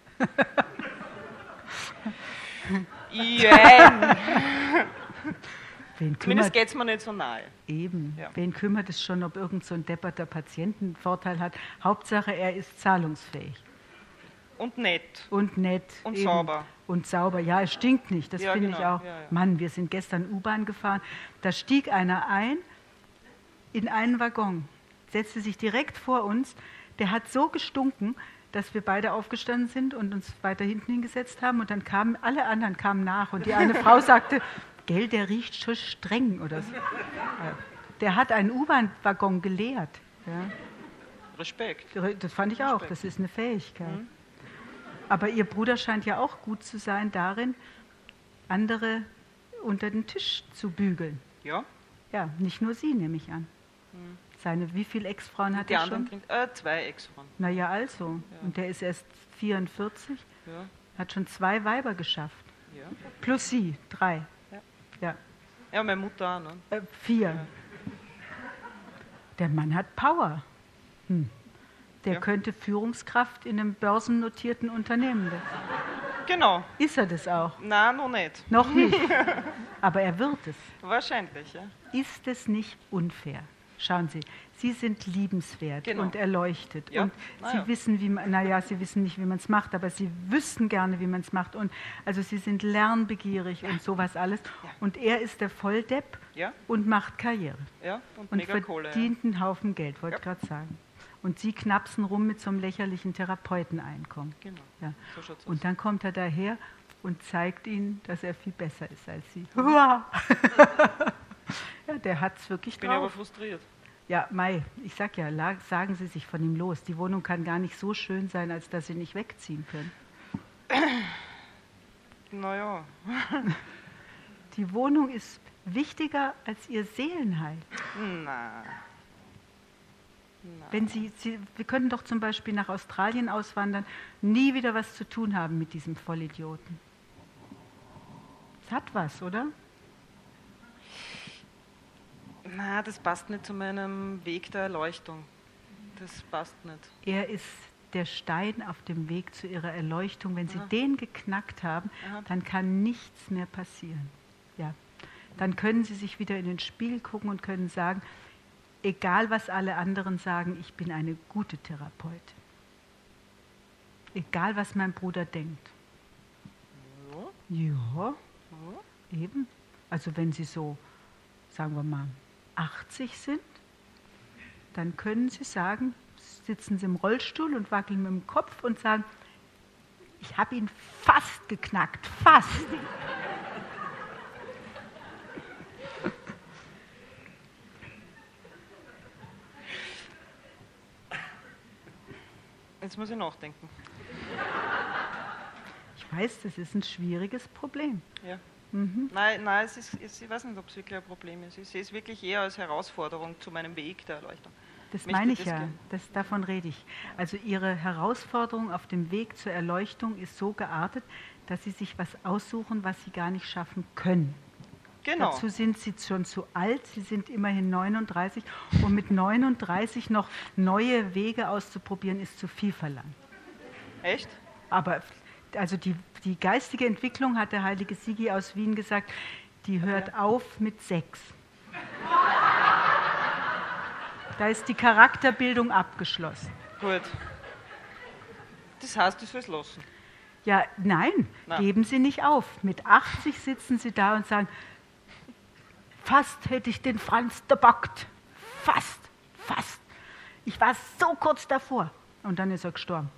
Zumindest geht es mir nicht so nahe. Eben. Ja. Wen kümmert es schon, ob irgend so ein depperter Patient einen Vorteil hat? Hauptsache, er ist zahlungsfähig. Und nett. Und nett. Und eben. sauber. Und sauber. Ja, es stinkt nicht. Das finde ich auch. Ja. Mann, wir sind gestern U-Bahn gefahren. Da stieg einer ein in einen Waggon, setzte sich direkt vor uns. Der hat so gestunken, dass wir beide aufgestanden sind und uns weiter hinten hingesetzt haben. Und dann alle anderen kamen nach. Und die eine Frau sagte, gell, der riecht schon streng oder so. Der hat einen U-Bahn-Waggon geleert. Ja. Respekt. Das fand ich auch. Das ist eine Fähigkeit. Mhm. Aber Ihr Bruder scheint ja auch gut zu sein darin, andere unter den Tisch zu bügeln. Ja. Ja, nicht nur Sie, nehme ich an. Wie viele Ex-Frauen hat er schon? 2 Ex-Frauen. Naja, also. Ja. Und der ist erst 44, hat schon 2 Weiber geschafft. Ja. Plus Sie, 3. Ja, meine Mutter auch. Ne? 4. Ja. Der Mann hat Power. Der könnte Führungskraft in einem börsennotierten Unternehmen werden. Genau. Ist er das auch? Nein, noch nicht. Noch nicht. Aber er wird es. Wahrscheinlich, ja. Ist es nicht unfair? Schauen Sie, Sie sind liebenswert und erleuchtet. Ja. Und Sie wissen, Sie wissen nicht, wie man es macht, aber Sie wüssten gerne, wie man es macht. Und also Sie sind lernbegierig und sowas alles. Ja. Und er ist der Volldepp und macht Karriere. Ja, und mega Kohle. Verdient einen Haufen Geld, wollte ich gerade sagen. Und Sie knapsen rum mit so einem lächerlichen Therapeuteneinkommen. Genau. Ja. So schaut's aus. Und dann kommt er daher und zeigt Ihnen, dass er viel besser ist als Sie. Ja, der hat es wirklich drauf. Ich bin aber frustriert. Ja, ich sag ja, sagen Sie sich von ihm los. Die Wohnung kann gar nicht so schön sein, als dass Sie nicht wegziehen können. Naja. Die Wohnung ist wichtiger als Ihr Seelenheil. Na. Wenn wir können doch zum Beispiel nach Australien auswandern, nie wieder was zu tun haben mit diesem Vollidioten. Das hat was, oder? Na, das passt nicht zu meinem Weg der Erleuchtung. Das passt nicht. Er ist der Stein auf dem Weg zu Ihrer Erleuchtung. Wenn Sie den geknackt haben, dann kann nichts mehr passieren. Ja. Dann können Sie sich wieder in den Spiegel gucken und können sagen, egal was alle anderen sagen, ich bin eine gute Therapeutin. Egal was mein Bruder denkt. Ja, eben. Also wenn Sie so, sagen wir mal, 80 sind, dann können Sie sagen, sitzen Sie im Rollstuhl und wackeln mit dem Kopf und sagen, ich habe ihn fast geknackt, fast. Jetzt muss ich nachdenken. Ich weiß, das ist ein schwieriges Problem. Ja. Nein, ich weiß nicht, ob es wirklich ein Problem ist. Ich sehe es wirklich eher als Herausforderung zu meinem Weg der Erleuchtung. Das meine ich ja, davon rede ich. Also Ihre Herausforderung auf dem Weg zur Erleuchtung ist so geartet, dass Sie sich was aussuchen, was Sie gar nicht schaffen können. Genau. Dazu sind Sie schon zu alt, Sie sind immerhin 39 und mit 39 noch neue Wege auszuprobieren, ist zu viel verlangt. Echt? Aber also die geistige Entwicklung, hat der heilige Sigi aus Wien gesagt, die hört auf mit 6. Da ist die Charakterbildung abgeschlossen. Gut. Das heißt, ich soll es lassen. Ja, nein, geben Sie nicht auf. Mit 80 sitzen Sie da und sagen, fast hätte ich den Franz gebockt. Fast. Ich war so kurz davor. Und dann ist er gestorben.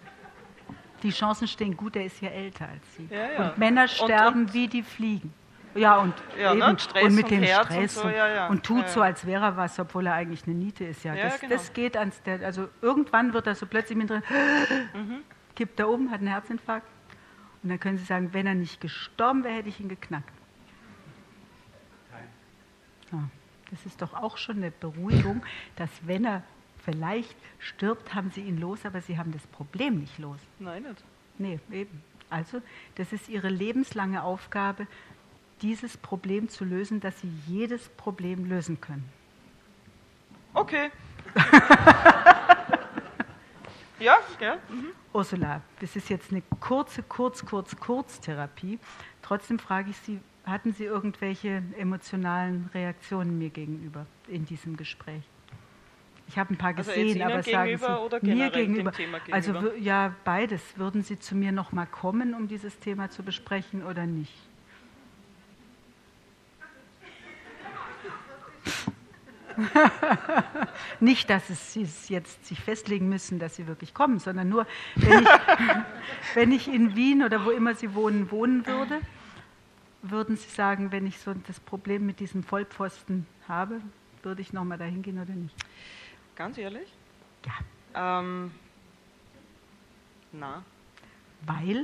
Die Chancen stehen gut, er ist ja älter als Sie. Ja. Und Männer sterben wie die Fliegen. Ja, und, Ja, eben, ne? Stress und mit und dem Herz Stress und so, ja. und tut Ja, so, ja. als wäre er was, obwohl er eigentlich eine Niete ist. Ja, Ja, das, genau. das geht also irgendwann wird er so plötzlich mit drin, kippt er um, hat einen Herzinfarkt. Und dann können Sie sagen, wenn er nicht gestorben wäre, hätte ich ihn geknackt. Ja, das ist doch auch schon eine Beruhigung, dass wenn er vielleicht stirbt, haben Sie ihn los, aber Sie haben das Problem nicht los. Nein, nicht. Nee, eben. Also, das ist Ihre lebenslange Aufgabe, dieses Problem zu lösen, dass Sie jedes Problem lösen können. Okay. Ja. Ursula, das ist jetzt eine kurze Kurztherapie. Trotzdem frage ich Sie, hatten Sie irgendwelche emotionalen Reaktionen mir gegenüber in diesem Gespräch? Ich habe ein paar Also gesehen, jetzt Ihnen aber sagen gegenüber Sie oder mir generell gegenüber. dem Thema Also gegenüber? ja, beides. Würden Sie zu mir noch mal kommen, um dieses Thema zu besprechen oder nicht? Nicht, dass Sie es jetzt sich festlegen müssen, dass Sie wirklich kommen, sondern nur, wenn ich in Wien oder wo immer Sie wohnen würde, würden Sie sagen, wenn ich so das Problem mit diesem Vollpfosten habe, würde ich nochmal dahin gehen oder nicht? Ganz ehrlich? Ja. Na. Weil?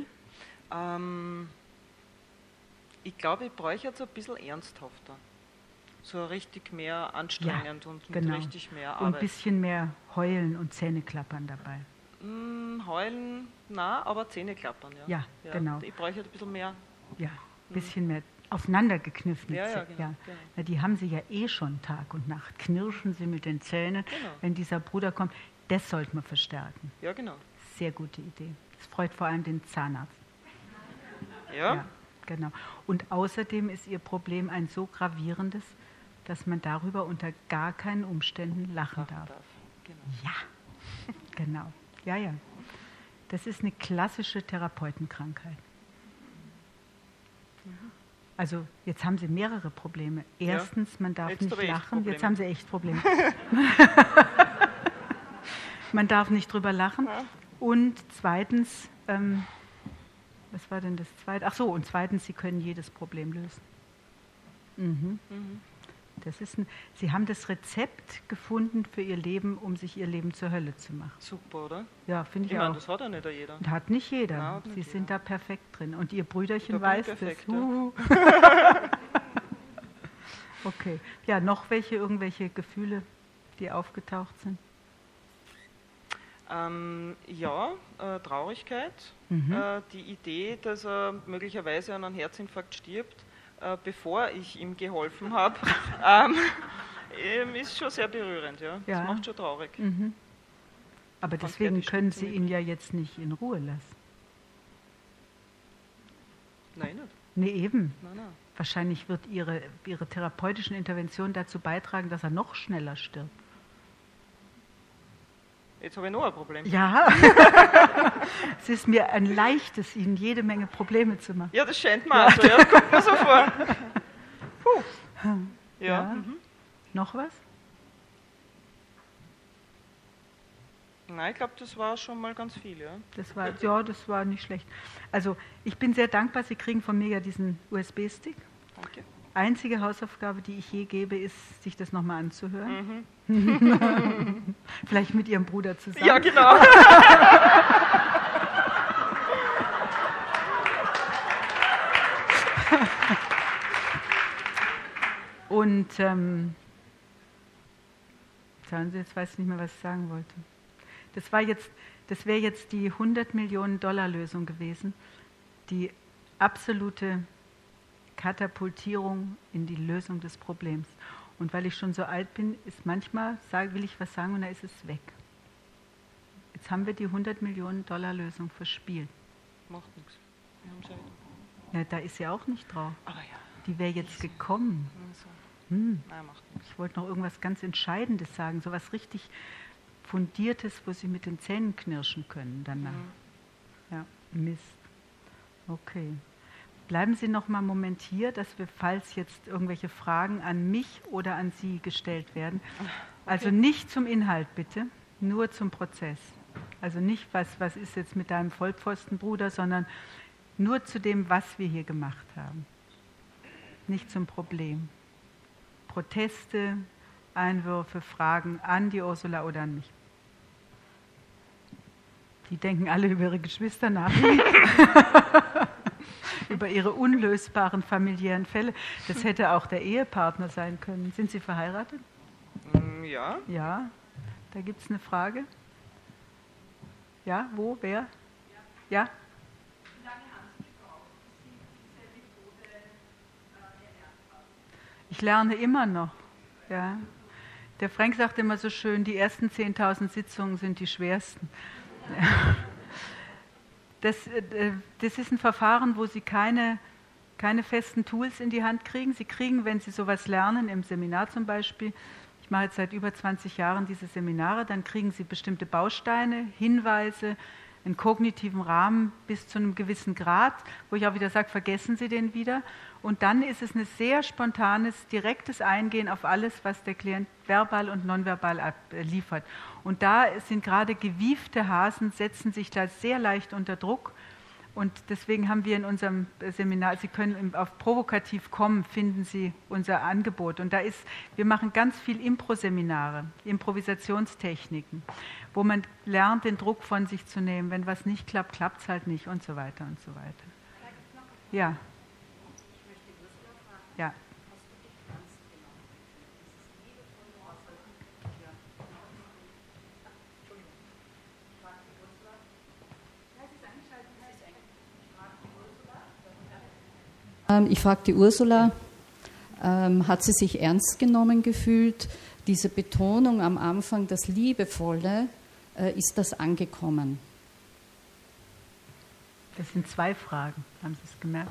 Ich glaube, ich bräuchte jetzt ein bisschen ernsthafter. So richtig mehr anstrengend und mit richtig mehr Und ein Arbeit. bisschen mehr heulen und Zähne klappern dabei. Heulen, na, aber Zähne klappern, ja. Ja, genau. Ich bräuchte ein bisschen mehr. Ja, ein bisschen mehr aufeinandergekniffene Ja, Zähne. genau. Na, die haben Sie ja eh schon Tag und Nacht. Knirschen Sie mit den Zähnen, Genau. wenn dieser Bruder kommt. Das sollte man verstärken. Ja, genau. Sehr gute Idee. Das freut vor allem den Zahnarzt. Ja? Genau. Und außerdem ist Ihr Problem ein so gravierendes, dass man darüber unter gar keinen Umständen lachen darf. Genau. Ja, genau. Ja. Das ist eine klassische Therapeutenkrankheit. Also jetzt haben Sie mehrere Probleme. Erstens, man darf Jetzt nicht habe ich echt lachen. Probleme. Jetzt haben Sie echt Probleme. Man darf nicht drüber lachen. Ja. Und zweitens, was war denn das zweite? Ach so, und zweitens, Sie können jedes Problem lösen. Das ist Sie haben das Rezept gefunden für Ihr Leben, um sich Ihr Leben zur Hölle zu machen. Super, oder? Ja, finde ich Ich meine, auch. das hat ja nicht jeder. Und hat nicht jeder. Nein, hat nicht Sie jeder. sind da perfekt drin. Und Ihr Brüderchen Da bin weiß ich perfekt, das. Okay. Ja, noch irgendwelche Gefühle, die aufgetaucht sind? Traurigkeit. Die Idee, dass er möglicherweise an einem Herzinfarkt stirbt, bevor ich ihm geholfen habe, ist schon sehr berührend. Ja. Ja. Das macht schon traurig. Aber Von deswegen fertig können stimmt Sie sie ihn ja jetzt nicht in Ruhe lassen. Nein, nicht. Nee, eben. Nein. Wahrscheinlich wird Ihre therapeutischen Interventionen dazu beitragen, dass er noch schneller stirbt. Jetzt habe ich noch ein Problem. Ja, es ist mir ein leichtes, Ihnen jede Menge Probleme zu machen. Ja, das scheint mir auch so. Ja, das kommt mir so vor. Puh. Ja. Noch was? Nein, ich glaube, das war schon mal ganz viel. Ja. Das war nicht schlecht. Also ich bin sehr dankbar, Sie kriegen von mir ja diesen USB-Stick. Danke. Einzige Hausaufgabe, die ich je gebe, ist, sich das nochmal anzuhören. Vielleicht mit Ihrem Bruder zusammen. Ja, genau. Und sagen Sie, jetzt weiß ich nicht mehr, was ich sagen wollte. Das wäre jetzt die 100 Millionen $100 Lösung gewesen, die absolute Katapultierung in die Lösung des Problems. Und weil ich schon so alt bin, ist manchmal, will ich was sagen und dann ist es weg. Jetzt haben wir die 100 Millionen $100 Lösung verspielt. Macht nichts. Wir haben Zeit. Ja, da ist sie auch nicht drauf. Aber ja. Die wäre jetzt gekommen. Also, Hm. nein, macht nichts. Ich wollte noch irgendwas ganz Entscheidendes sagen, so was richtig Fundiertes, wo Sie mit den Zähnen knirschen können danach. Ja, Mist. Okay. Bleiben Sie noch mal einen Moment hier, dass wir, falls jetzt irgendwelche Fragen an mich oder an Sie gestellt werden, also nicht zum Inhalt bitte, nur zum Prozess. Also nicht, was ist jetzt mit deinem Vollpfostenbruder, sondern nur zu dem, was wir hier gemacht haben. nicht zum Problem. Proteste, Einwürfe, Fragen an die Ursula oder an mich. Die denken alle über ihre Geschwister nach. Über ihre unlösbaren familiären Fälle. Das hätte auch der Ehepartner sein können. Sind Sie verheiratet? Ja. Ja. Da gibt es eine Frage. Ja, wo, wer? Ja? Ich lerne immer noch. Ja. Der Frank sagt immer so schön, die ersten 10.000 Sitzungen sind die schwersten. Das ist ein Verfahren, wo Sie keine festen Tools in die Hand kriegen. Sie kriegen, wenn Sie sowas lernen, im Seminar zum Beispiel, ich mache jetzt seit über 20 Jahren diese Seminare, dann kriegen Sie bestimmte Bausteine, Hinweise, einen kognitiven Rahmen bis zu einem gewissen Grad, wo ich auch wieder sage, vergessen Sie den wieder. Und dann ist es ein sehr spontanes, direktes Eingehen auf alles, was der Klient verbal und nonverbal liefert. Und da sind gerade gewiefte Hasen, setzen sich da sehr leicht unter Druck. Und deswegen haben wir in unserem Seminar, Sie können auf Provokativ kommen, finden Sie unser Angebot. Und wir machen ganz viel Impro-Seminare, Improvisationstechniken, wo man lernt, den Druck von sich zu nehmen. Wenn was nicht klappt, klappt es halt nicht und so weiter und so weiter. Ja. Ja. Ich frage die Ursula, hat sie sich ernst genommen gefühlt? Diese Betonung am Anfang, das Liebevolle, ist das angekommen? Das sind 2 Fragen, haben Sie es gemerkt?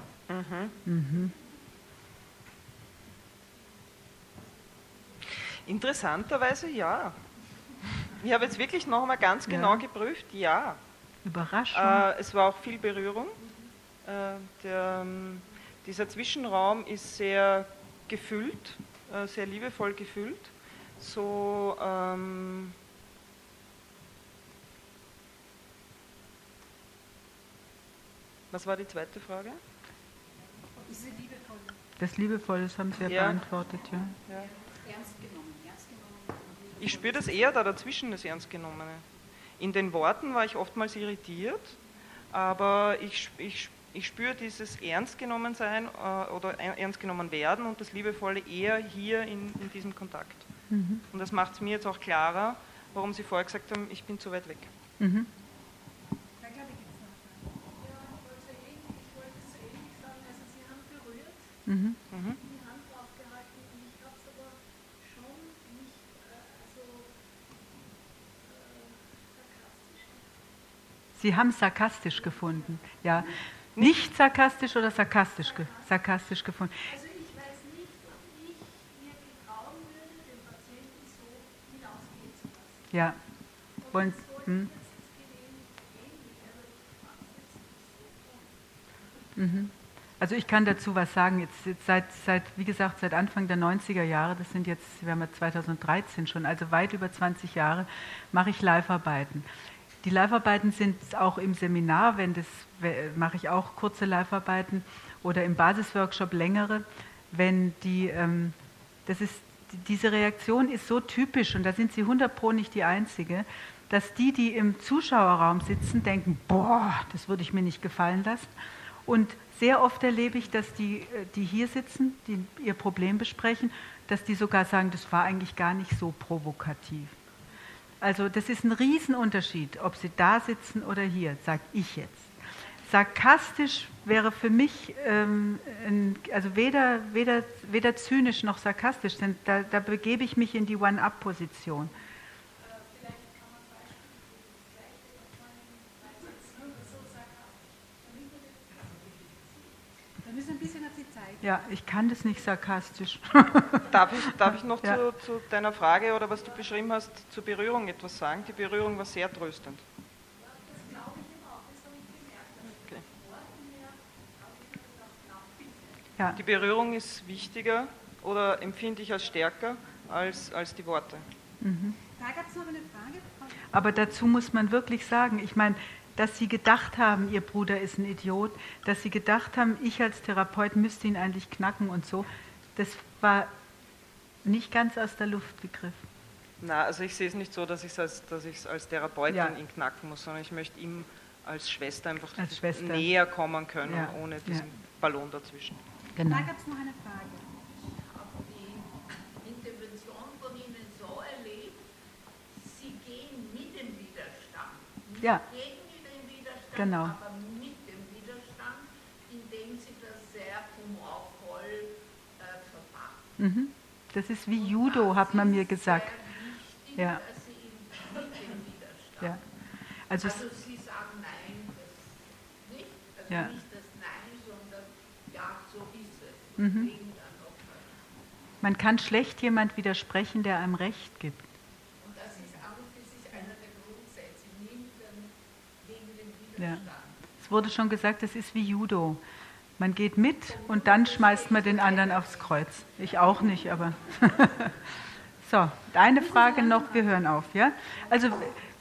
Interessanterweise ja. Ich habe jetzt wirklich noch einmal ganz genau geprüft, ja. Überraschung. Es war auch viel Berührung. Dieser Zwischenraum ist sehr gefüllt, sehr liebevoll gefüllt. So, was war die zweite Frage? Das Liebevolle, das haben Sie ja beantwortet, ja. Ernst genommen. Ich spüre das eher da dazwischen, das Ernstgenommene. In den Worten war ich oftmals irritiert, aber ich spüre dieses Ernstgenommensein oder ernstgenommen werden und das Liebevolle eher hier in diesem Kontakt. Und das macht es mir jetzt auch klarer, warum Sie vorher gesagt haben, ich bin zu weit weg. Ich wollte so ähnlich sagen, also Sie haben berührt, die Hand draufgehalten und ich habe es aber schon nicht sarkastisch. Sie haben sarkastisch gefunden, ja. Nicht sarkastisch oder sarkastisch gefunden. Also ich weiß nicht, ob ich mir getrauen würde, den Patienten so hinausgehen zu lassen. Ja. Und das wollte ich jetzt ähnlich, aber ich mache es jetzt nicht so. Also ich kann dazu was sagen, jetzt wie gesagt, seit Anfang der 90er Jahre, wir haben ja 2013 schon, also weit über 20 Jahre, mache ich Live-Arbeiten. Die Live-Arbeiten sind auch im Seminar, mache ich auch kurze Live-Arbeiten oder im Basisworkshop längere, diese Reaktion ist so typisch und da sind Sie 100% nicht die Einzige, dass die im Zuschauerraum sitzen, denken, boah, das würde ich mir nicht gefallen lassen. Und sehr oft erlebe ich, dass die hier sitzen, die ihr Problem besprechen, dass die sogar sagen, das war eigentlich gar nicht so provokativ. Also das ist ein Riesenunterschied, ob Sie da sitzen oder hier, sage ich jetzt. Sarkastisch wäre für mich, also weder zynisch noch sarkastisch, denn da begebe ich mich in die One-Up-Position. Vielleicht kann man Beispiele so sarkastisch. Da müssen wir ein bisschen auf die Zeit. Ja, ich kann das nicht sarkastisch. Darf ich noch zu deiner Frage oder was du beschrieben hast, zur Berührung etwas sagen? Die Berührung war sehr tröstend. Das glaube ich immer auch, das habe ich gemerkt. Ja. Die Berührung ist wichtiger oder empfinde ich als stärker als die Worte. Da gab es noch eine Frage. Aber dazu muss man wirklich sagen, ich meine, dass sie gedacht haben, ihr Bruder ist ein Idiot, dass sie gedacht haben, ich als Therapeut müsste ihn eigentlich knacken und so, das war nicht ganz aus der Luft gegriffen. Na, also ich sehe es nicht so, dass ich es als Therapeutin ihn knacken muss, sondern ich möchte ihm als Schwester einfach näher kommen können, ohne diesen Ballon dazwischen. Genau. Da gab es noch eine Frage. Ich habe die Intervention von Ihnen so erlebt, Sie gehen mit dem Widerstand, nicht gegen den Widerstand, aber mit dem Widerstand, indem Sie das sehr humorvoll verpacken. Das ist wie Judo, hat man mir gesagt. Sehr wichtig, dass Sie mit dem Widerstand. Also Sie sagen nein, das nicht, also nicht das Nein, sondern ja, so ist es. Und dann noch man kann schlecht jemand widersprechen, der einem Recht gibt. Und das ist auch das ist einer der Grundsätze, nimmt dann gegen den Widerstand. Es wurde schon gesagt, das ist wie Judo. Man geht mit und dann schmeißt man den anderen aufs Kreuz. Ich auch nicht, aber... So, eine Frage noch, wir hören auf. Ja? Also